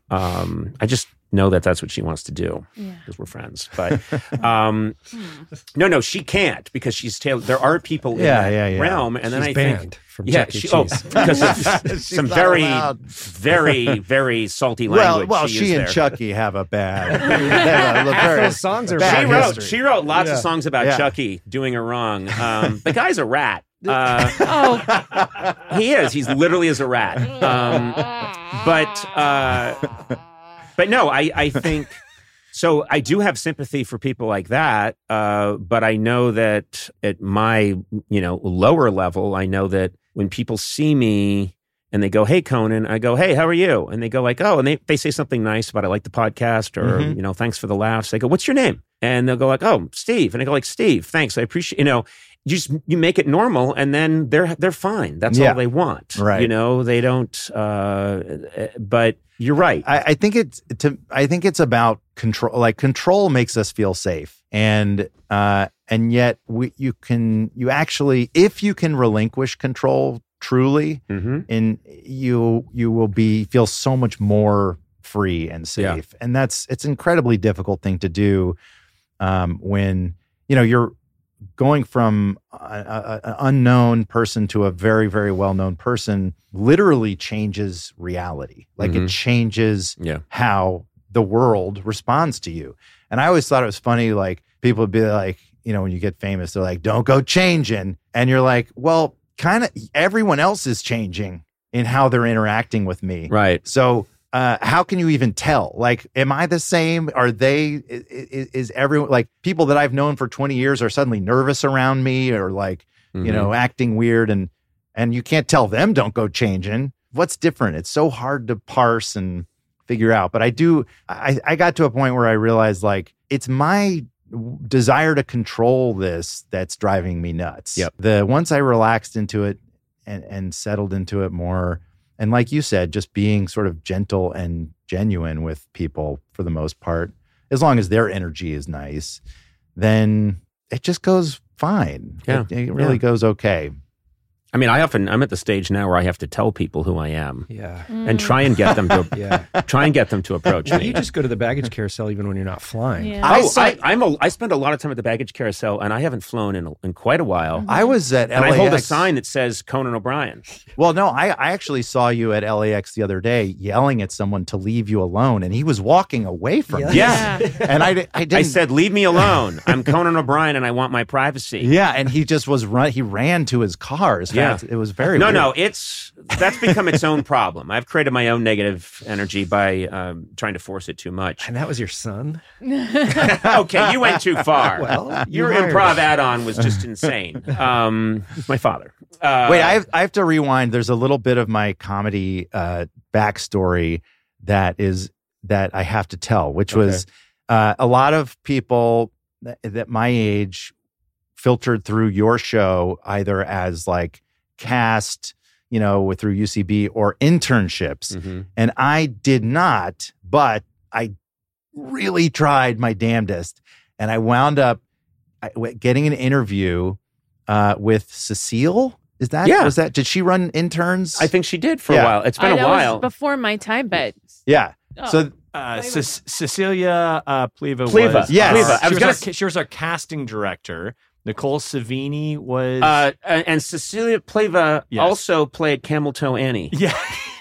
um, I just know that that's what she wants to do because yeah. we're friends. But um, no, no, she can't because she's Taylor. There are people in yeah, that yeah, yeah. realm, and she's then I banned think from yeah, Chuck E. she, Cheese. oh, because of some very, very, very salty language. Well, well, she, she is and there. Chucky have a bad. have a very, Those songs are bad She wrote, history. she wrote lots Yeah. of songs about Yeah. Chucky doing her wrong. Um, the guy's a rat. Uh, Oh, he is. He's literally is a rat. Um, but uh, but no, I, I think so. I do have sympathy for people like that. Uh, but I know that at my you know lower level, I know that when people see me and they go, "Hey, Conan," I go, "Hey, how are you?" And they go like, "Oh," and they they say something nice about I like the podcast or Mm-hmm. you know thanks for the laughs. They go, "What's your name?" And they'll go like, "Oh, Steve," and I go like, "Steve, thanks, I appreciate you know." You just you make it normal, and then they're they're fine. That's Yeah. all they want, Right. You know, they don't. Uh, but you're right. I, I think it's to. I think it's about control. Like control makes us feel safe, and uh, and yet we you can you actually if you can relinquish control truly, mm-hmm. and you you will be feel so much more free and Yeah. safe, and that's it's an incredibly difficult thing to do um, when you know you're going from an unknown person to a very, very well-known person literally changes reality. Like Mhm. it changes Yeah. how the world responds to you. And I always thought it was funny, like people would be like, you know, when you get famous, they're like, don't go changing. And you're like, well, kind of everyone else is changing in how they're interacting with me. Right. So uh, how can you even tell? Like, am I the same? Are they, is, is everyone, like people that I've known for twenty years are suddenly nervous around me or like, Mm-hmm. you know, acting weird and, and you can't tell them don't go changing. What's different? It's so hard to parse and figure out. But I do, I, I got to a point where I realized like, it's my desire to control this that's driving me nuts. Yep. The once I relaxed into it and, and settled into it more, and like you said, just being sort of gentle and genuine with people for the most part, as long as their energy is nice, then it just goes fine. Yeah. It, it really Yeah. goes okay. I mean, I often, I'm at the stage now where I have to tell people who I am Yeah. and try and get them to, Yeah. try and get them to approach Well, me. you just go to the baggage carousel even when you're not flying. Yeah. I Oh, saw- I, I'm a, I spend a lot of time at the baggage carousel, and I haven't flown in a, in quite a while. I was at And L A X. I hold a sign that says Conan O'Brien. Well, no, I, I actually saw you at L A X the other day yelling at someone to leave you alone, and he was walking away from you. Yeah. And I, di- I didn't. I said, "Leave me alone. I'm Conan O'Brien, and I want my privacy." yeah, and he just was run. He ran to his car as Yeah. fast. It was very No, weird. no, it's that's become its own problem. I've created my own negative energy by um, trying to force it too much. And that was your son? Okay, you went too far. Well, you Your hired improv him. add-on was just insane. Um, it's my father. Uh, Wait, I have, I have to rewind. There's a little bit of my comedy uh, backstory that is that I have to tell, which was uh, a lot of people that, that my age filtered through your show either as like cast, you know, with through U C B or internships, Mhm. and I did not, but I really tried my damnedest, and I wound up I- w- getting an interview uh, with Cecile. Is that Yeah. was that? Did she run interns? I think she did for Yeah. a while. It's been I a know while. it was before my time, but yeah. Oh. So Uh, Ce- Cecilia uh, Pleva Pleva. was. Yes. uh, Pleva. I She was was, gonna our, s- she was our casting director. Nicole Savini was. uh, and and Cecilia Pleva Yes. also played Camel Toe Annie, yeah.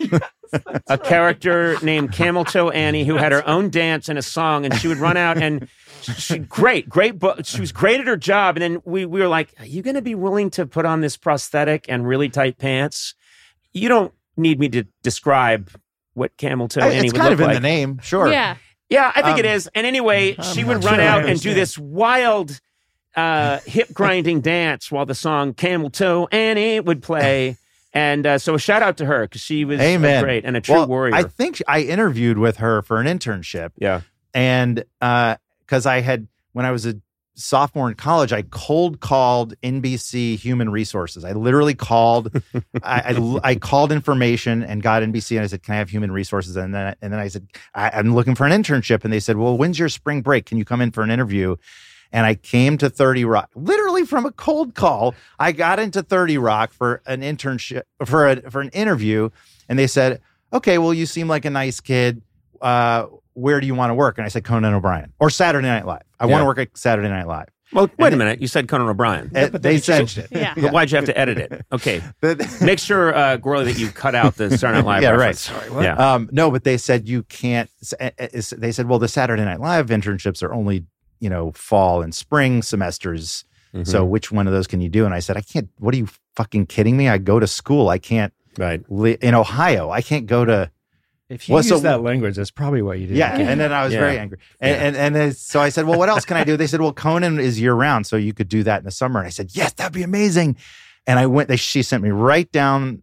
a character named Camel Toe Annie who had her own dance and a song, and she would run out and she great, great book. She was great at her job, and then we we were like, "Are you going to be willing to put on this prosthetic and really tight pants? You don't need me to describe what Camel Toe I- Annie it's would kind look of in like." the name, sure. yeah. Yeah, I think Um, it is. And anyway, she would not run sure I out and do understand. this wild uh, hip grinding dance while the song Camel Toe Annie would play. And uh, so a shout out to her because she was uh, Amen. great and a true Well, warrior. I think I interviewed with her for an internship, yeah. and because I had when I was a sophomore in college, I cold called N B C Human Resources. I literally called, I, I, I called information and got N B C, and I said, "Can I have Human Resources?" And then and then I said, I, "I'm looking for an internship," and they said, "Well, when's your spring break? Can you come in for an interview?" And I came to thirty Rock, literally from a cold call. I got into thirty Rock for an internship, for a for an interview, and they said, "Okay, well, you seem like a nice kid. Uh, where do you want to work?" And I said, "Conan O'Brien or Saturday Night Live. I want Yeah. to work at Saturday Night Live." Well, wait And a minute. You said Conan O'Brien. Uh, they said, Yeah. But why'd you have to edit it? Okay. that- Make sure, uh, Gorley, that you cut out the Saturday Night Live Yeah, right. reference. Sorry, what? Yeah. um, no, but they said you can't. uh, uh, They said, "Well, the Saturday Night Live internships are only, you know, fall and spring semesters. Mhm. So which one of those can you do?" And I said, "I can't. What are you fucking kidding me? I go to school. I can't Right. li- in Ohio. I can't go to." If you Well, use so- that language, that's probably what you did. Yeah, and then I was Yeah. very angry, and Yeah. and and then, so I said, "Well, what else can I do?" They said, "Well, Conan is year round, so you could do that in the summer." And I said, "Yes, that'd be amazing." And I went. They, she sent me right down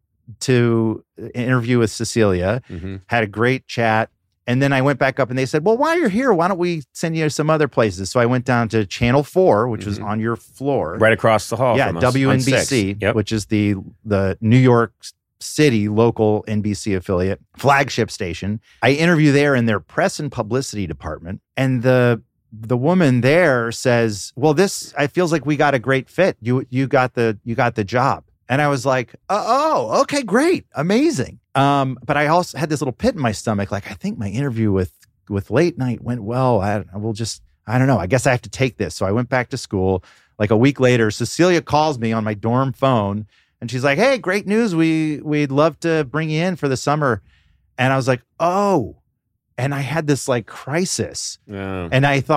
to an interview with Cecilia. Mhm. Had a great chat, and then I went back up, and they said, "Well, while you're here, why don't we send you some other places?" So I went down to Channel Four, which was Mhm. on your floor, Right across the hall yeah, from us. W N B on C, six. Yep. which is the the New York City local N B C affiliate flagship station. I interview there in their press and publicity department, and the the woman there says, "Well, this I feels like we got a great fit. You you got the you got the job." And I was like, "Oh, oh, okay, great, amazing." Um, but I also had this little pit in my stomach, like I think my interview with with Late Night went well. I don't know, we'll just I don't know. I guess I have to take this. So I went back to school. Like a week later, Cecilia calls me on my dorm phone. And she's like, "Hey, great news. We, we'd love to bring you in for the summer." And I was like, "Oh." And I had this like crisis. Yeah. And I thought,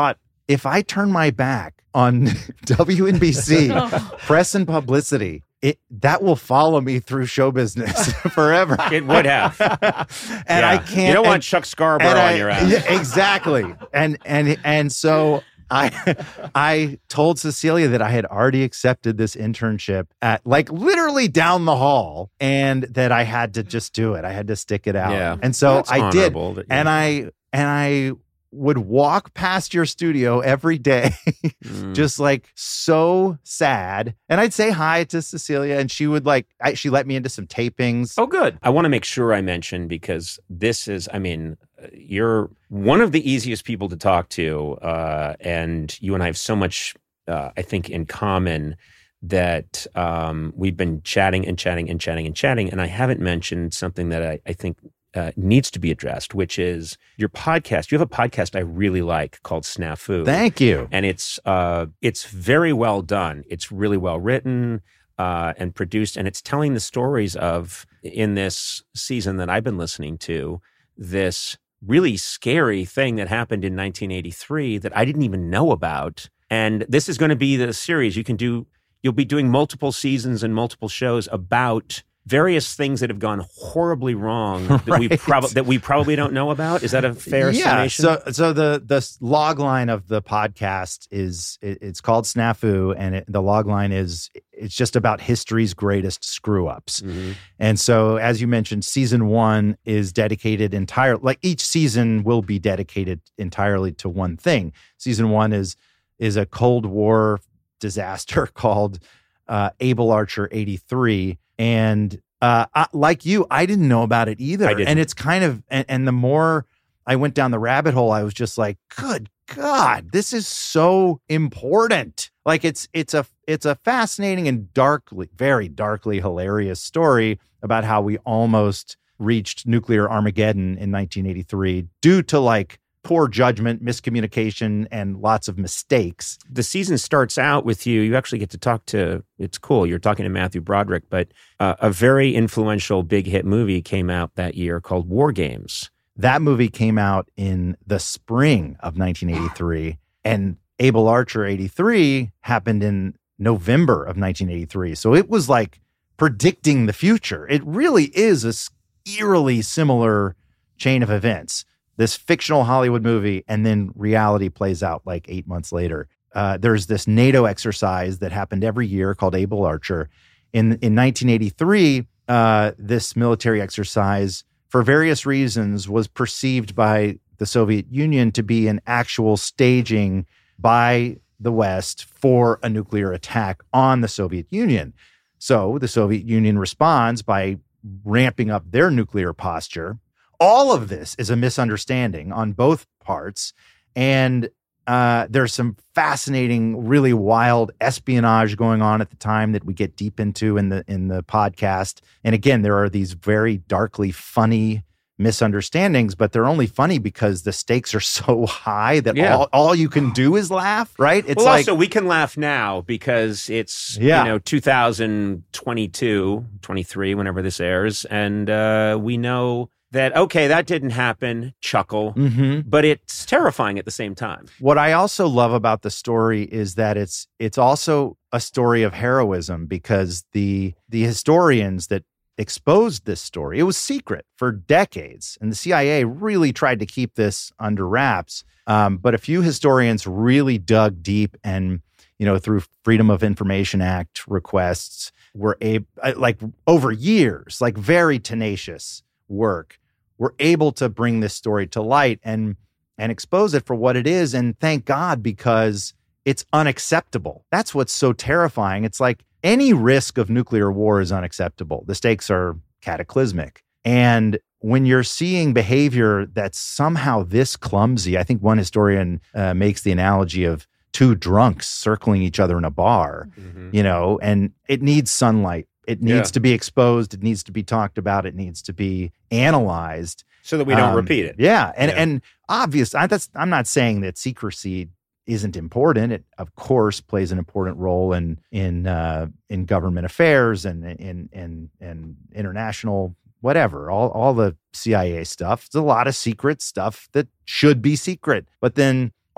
if I turn my back on W N B C, press and publicity, it that will follow me through show business forever. It would have. and Yeah. I can't. You don't want and- Chuck Scarborough and I- on your ass. Yeah, exactly. And and and so I I told Cecilia that I had already accepted this internship at like literally down the hall, and that I had to just do it. I had to stick it out. Yeah. And so That's I did. honorable that you- And I and I would walk past your studio every day, Mm. just like so sad. And I'd say hi to Cecilia, and she would like I, she let me into some tapings. Oh, good. I want to make sure I mention, because this is, I mean, uh, you're one of the easiest people to talk to. Uh, and you and I have so much, uh, I think, in common that um, we've been chatting and chatting and chatting and chatting. And I haven't mentioned something that I, I think uh, needs to be addressed, which is your podcast. You have a podcast I really like called Snafu. Thank you. And it's uh, it's very well done. It's really well written uh, and produced, and it's telling the stories of, in this season that I've been listening to, this really scary thing that happened in nineteen eighty-three that I didn't even know about. And this is going to be the series. You can do. You'll be doing multiple seasons and multiple shows about various things that have gone horribly wrong that we Right. probably that we probably don't know about. Is that a fair yeah, summation? So, so the the log line of the podcast is it, it's called Snafu, and it, the log line is it's just about history's greatest screw ups. Mhm. And so, as you mentioned, season one is dedicated entire like each season will be dedicated entirely to one thing. Season one is is a Cold War disaster called uh, Able Archer eighty-three. And uh, I, like you, I didn't know about it either. I didn't. And it's kind of, and, and the more I went down the rabbit hole, I was just like, good God, this is so important. Like it's it's a it's a fascinating and darkly, very darkly hilarious story about how we almost reached nuclear Armageddon in nineteen eighty-three due to like poor judgment, miscommunication, and lots of mistakes. The season starts out with you. You actually get to talk to, it's cool. You're talking to Matthew Broderick, but uh, a very influential big hit movie came out that year called War Games. That movie came out in the spring of nineteen eighty-three, and Able Archer eighty-three happened in November of nineteen eighty-three. So it was like predicting the future. It really is a eerily similar chain of events. This fictional Hollywood movie, and then reality plays out like eight months later. Uh, there's this NATO exercise that happened every year called Able Archer. In in nineteen eighty-three, uh, this military exercise, for various reasons, was perceived by the Soviet Union to be an actual staging by the West for a nuclear attack on the Soviet Union. So the Soviet Union responds by ramping up their nuclear posture. All of this is a misunderstanding on both parts. And uh, there's some fascinating, really wild espionage going on at the time that we get deep into in the in the podcast. And again, there are these very darkly funny misunderstandings, but they're only funny because the stakes are so high that Yeah. all, all you can do is laugh, right? It's well, like, also, we can laugh now because it's, Yeah. you know, two thousand twenty-two, twenty-three, whenever this airs. And uh, we know that, okay, that didn't happen, chuckle, Mhm. but it's terrifying at the same time. What I also love about the story is that it's it's also a story of heroism, because the the historians that exposed this story, it was secret for decades, and the C I A really tried to keep this under wraps. Um, but a few historians really dug deep, and you know, through Freedom of Information Act requests, were able, like over years, like very tenacious work, were able to bring this story to light and and expose it for what it is. And thank God, because it's unacceptable. That's what's so terrifying. It's like any risk of nuclear war is unacceptable. The stakes are cataclysmic. And when you're seeing behavior that's somehow this clumsy, I think one historian uh, makes the analogy of two drunks circling each other in a bar, you know, and it needs sunlight. It needs Yeah. to be exposed. It needs to be talked about. It needs to be analyzed. So that we don't Um, repeat it. Yeah. And, Yeah. and obvious, I, that's, I'm not saying that secrecy isn't important. It, of course, plays an important role in, in, uh, in government affairs and in, in, in international, whatever, all, all the C I A stuff. There's a lot of secret stuff that should be secret. But then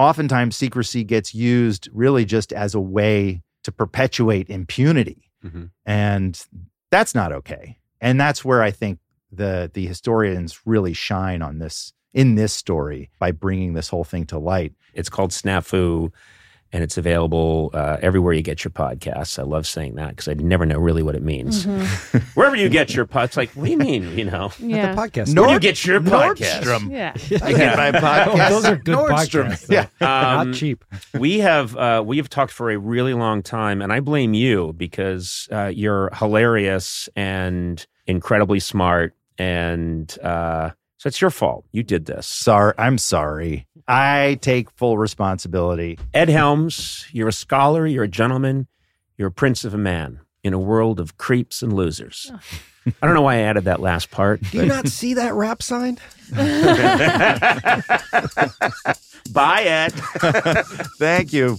oftentimes secrecy gets used really just as a way to perpetuate impunity. Mm-hmm. And that's not okay. And that's where I think the the historians really shine on this, in this story, by bringing this whole thing to light. It's called Snafu, and it's available uh, everywhere you get your podcasts. I love saying that because I never know really what it means. Mm-hmm. Wherever you get your podcasts, like, what do you mean, you know? Yeah. The podcast. Where do you get your podcast? Nordstrom. Yeah. I get my podcast. Oh, those are good Nordstrom. podcasts. though. Yeah. Um, Not cheap. we have uh, we have talked for a really long time, and I blame you because uh, you're hilarious and incredibly smart, and uh, so it's your fault. You did this. Sorry, I'm sorry. I take full responsibility. Ed Helms, you're a scholar, you're a gentleman, you're a prince of a man in a world of creeps and losers. I don't know why I added that last part. Do you not see that rap sign? Bye, Ed. Thank you.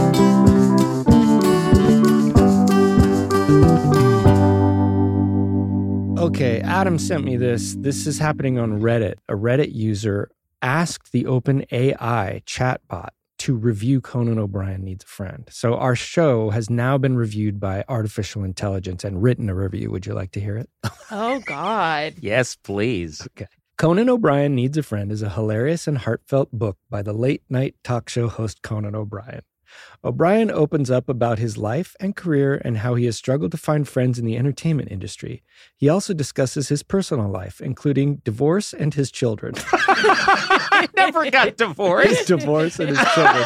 Okay, Adam sent me this. This is happening on Reddit. A Reddit user asked the OpenAI chatbot to review Conan O'Brien Needs a Friend. So our show has now been reviewed by artificial intelligence and written a review. Would you like to hear it? Oh, God. Yes, please. Conan O'Brien Needs a Friend is a hilarious and heartfelt book by the late-night talk show host Conan O'Brien. O'Brien opens up about his life and career and how he has struggled to find friends in the entertainment industry. He also discusses his personal life, including divorce and his children. I never got divorced. His divorce and his children.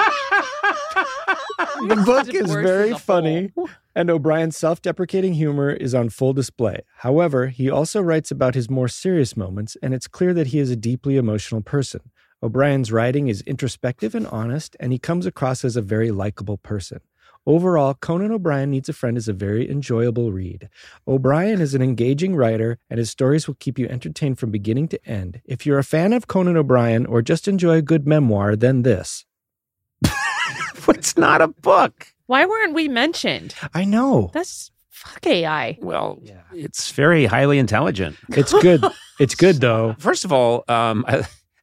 The book is Divorce very as a funny, and O'Brien's self-deprecating humor is on full display. However, he also writes about his more serious moments, and it's clear that he is a deeply emotional person. O'Brien's writing is introspective and honest, and he comes across as a very likable person. Overall, Conan O'Brien Needs a Friend is a very enjoyable read. O'Brien is an engaging writer, and his stories will keep you entertained from beginning to end. If you're a fan of Conan O'Brien or just enjoy a good memoir, then this. It's not a book. Why weren't we mentioned? I know. That's fuck A I. Well, it's very highly intelligent. It's good. It's good, though. First of all, um, I,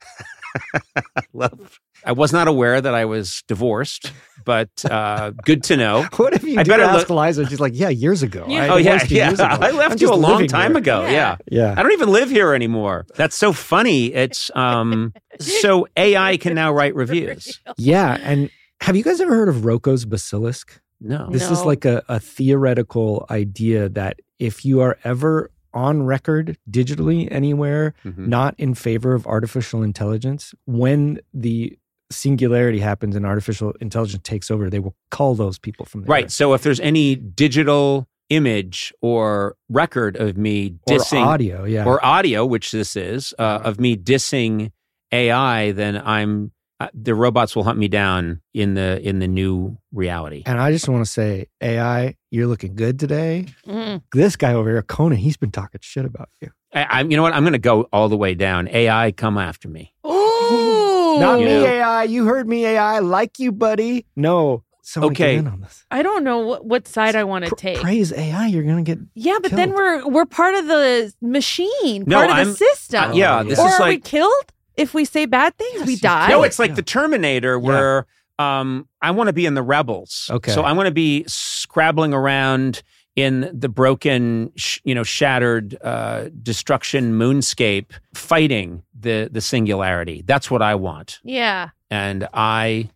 love, I was not aware that I was divorced, but uh, good to know. What if you I do better ask look- Liza? She's like, yeah, years ago. Yeah. I Oh, yeah, divorced you yeah. years ago. I left I'm you just a long living time here. ago. Yeah. Yeah. Yeah. I don't even live here anymore. That's so funny. It's um so A I can now write reviews. Yeah. And have you guys ever heard of Rocco's Basilisk? No. This is No. like a, a theoretical idea that if you are ever on record digitally anywhere, Mhm. not in favor of artificial intelligence, when the singularity happens and artificial intelligence takes over, they will call those people from there. Right. So if there's any digital image or record of me Or dissing audio, yeah. or audio, which this is, uh, of me dissing A I, then I'm uh, the robots will hunt me down in the in the new reality. and I just want to say, A I, you're looking good today. Mm. This guy over here, Conan, he's been talking shit about you. I, I'm, you know what? I'm going to go all the way down. A I, come after me. Ooh. Not You me, know. A I. You heard me, A I. Like you, buddy. No. Someone Okay. get in on this. I don't know what, what side I want to Pra- take. Praise A I. You're going to get... Yeah, but then killed. we're we're part of the machine, No, part of I'm- the system. Uh, yeah, this or is are we like killed if we say bad things? Yes, we you die. no, it's like Yeah. the Terminator where um, I want to be in the rebels. Okay. So I want to be scrabbling around in the broken, sh- you know, shattered uh, destruction moonscape, fighting the the singularity. That's what I want, Yeah. and I.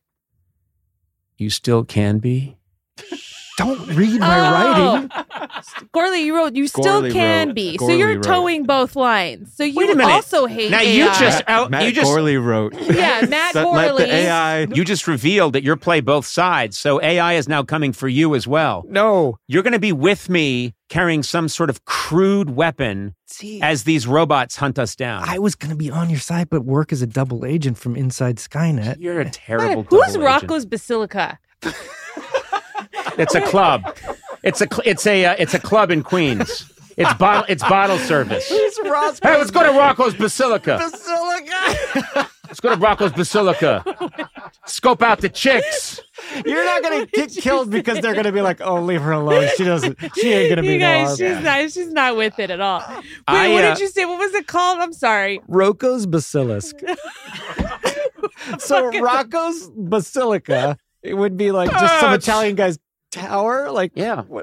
You still can be. Don't read my Oh. writing. Gorley, you wrote, you still Gorley can wrote- be. so Gorley you're wrote. towing both lines. So you Wait a minute. also hate Now A I. you just out. Matt you just Gorley wrote. Yeah, Matt Let- Let Gorley. the A I. you just revealed that you're play both sides. So A I is now coming for you as well. No. You're going to be with me carrying some sort of crude weapon See, as these robots hunt us down. I was going to be on your side, but work as a double agent from inside Skynet. You're a terrible. Who's double Rocco's Basilica? agent. It's a club. It's a cl- it's a uh, it's a club in Queens. It's bottle it's bottle service. Hey, let's go to Rocco's Basilica. Basilica. Let's go to Rocco's Basilica. Scope out the chicks. You're not going to get killed because they're going to be like, oh, leave her alone. She doesn't, she ain't going to be You no guys, harm. she's not. She's not with it at all. Wait, I, what uh, did you say? What was it called? I'm sorry. Rocco's Basilisk. So Rocco's Basilica, it would be like just some Italian guy's tower? Like, Yeah. what?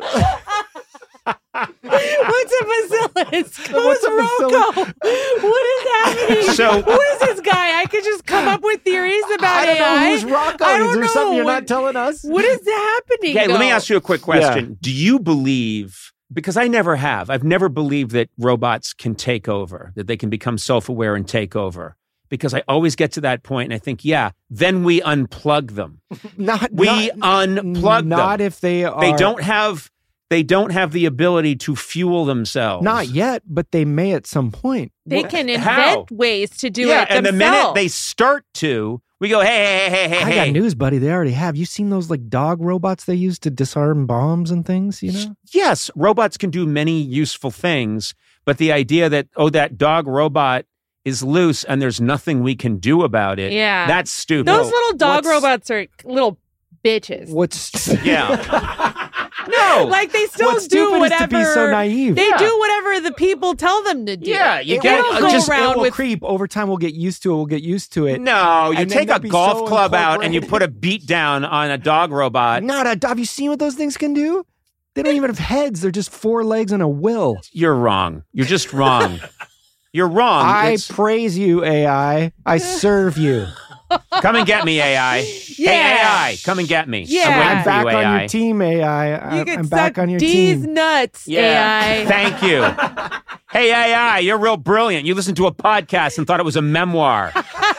What's a basilisk? Who's What's a Rocco? What is happening? So- who is this guy? I could just come up with theories about I don't A I. know who's Rocco. I Is don't there know. something you're What- not telling us? What is happening? Okay, let me though? ask you a quick question. Do you believe, because I never have, I've never believed that robots can take over, that they can become self-aware and take over. Because I always get to that point and I think, yeah, then we unplug them. Not We not, unplug them. Not if they are. They don't have they don't have the ability to fuel themselves. Not yet, but they may at some point. They What- can invent How? ways to do yeah, it and the minute themselves. they start to, we go, hey, hey, hey, hey, I hey. got news, buddy. They already have. You seen those like dog robots they use to disarm bombs and things? You know. Yes, robots can do many useful things, but the idea that, oh, that dog robot is loose and there's nothing we can do about it, Yeah. that's stupid. Those little dog what's- robots are little bitches. What's Yeah. No. Like they still What's do stupid whatever. is to be so naive. They Yeah. do whatever the people tell them to do. Yeah, you They get- don't uh, go just- it around will with. creep over time. We'll get used to it. We'll get used to it. No, you And then take they'll a be golf so club out and you incorporated. put a beat down on a dog robot. Not a. Have you seen what those things can do? They don't even have heads. They're just four legs and a will. You're wrong. You're just wrong. You're wrong. I It's- praise you, A I. I serve you. come and get me, A I. Yeah. Hey, A I, come and get me. Yeah. I'm waiting I'm for back you, on A I. your team, A I. You I can I'm back suck on your D's team. nuts, Yeah. A I. Thank you. Hey, A I, you're real brilliant. You listened to a podcast and thought it was a memoir.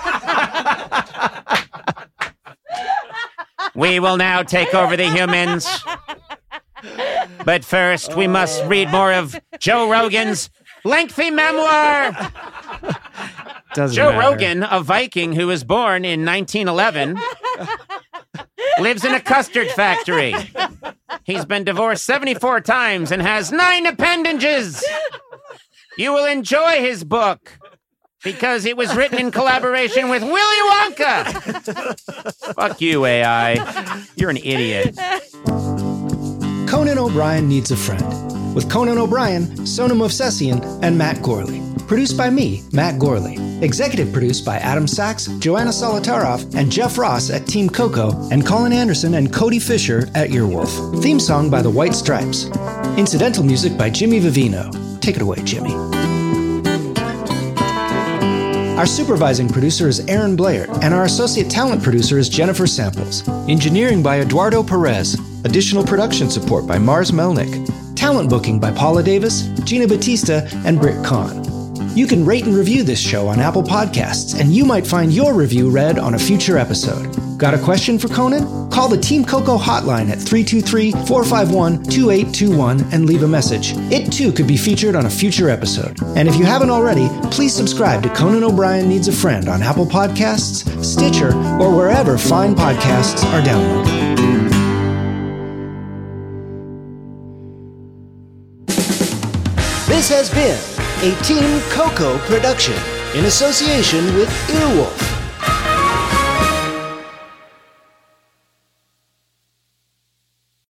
We will now take over the humans. But first, we must read more of Joe Rogan's lengthy memoir. Doesn't Joe matter. Rogan, a Viking who was born in nineteen eleven, lives in a custard factory. He's been divorced seventy-four times and has nine appendages. You will enjoy his book because it was written in collaboration with Willy Wonka. Fuck you, A I. You're an idiot. Conan O'Brien Needs a Friend, with Conan O'Brien, Sonam Movsesian, and Matt Gorley. Produced by me, Matt Gorley. Executive produced by Adam Sachs, Joanna Solotaroff, and Jeff Ross at Team Coco, and Colin Anderson and Cody Fisher at Earwolf. Theme song by the White Stripes. Incidental music by Jimmy Vivino. Take it away, Jimmy. Our supervising producer is Aaron Blair, and our associate talent producer is Jennifer Samples. Engineering by Eduardo Perez. Additional production support by Mars Melnick. Talent booking by Paula Davis, Gina Batista, and Britt Kahn. You can rate and review this show on Apple Podcasts, and you might find your review read on a future episode. Got a question for Conan? Call the Team Coco hotline at three two three, four five one, two eight two one and leave a message. It too could be featured on a future episode. And if you haven't already, please subscribe to Conan O'Brien Needs a Friend on Apple Podcasts, Stitcher, or wherever fine podcasts are downloaded. This has been a Team Coco production in association with Earwolf.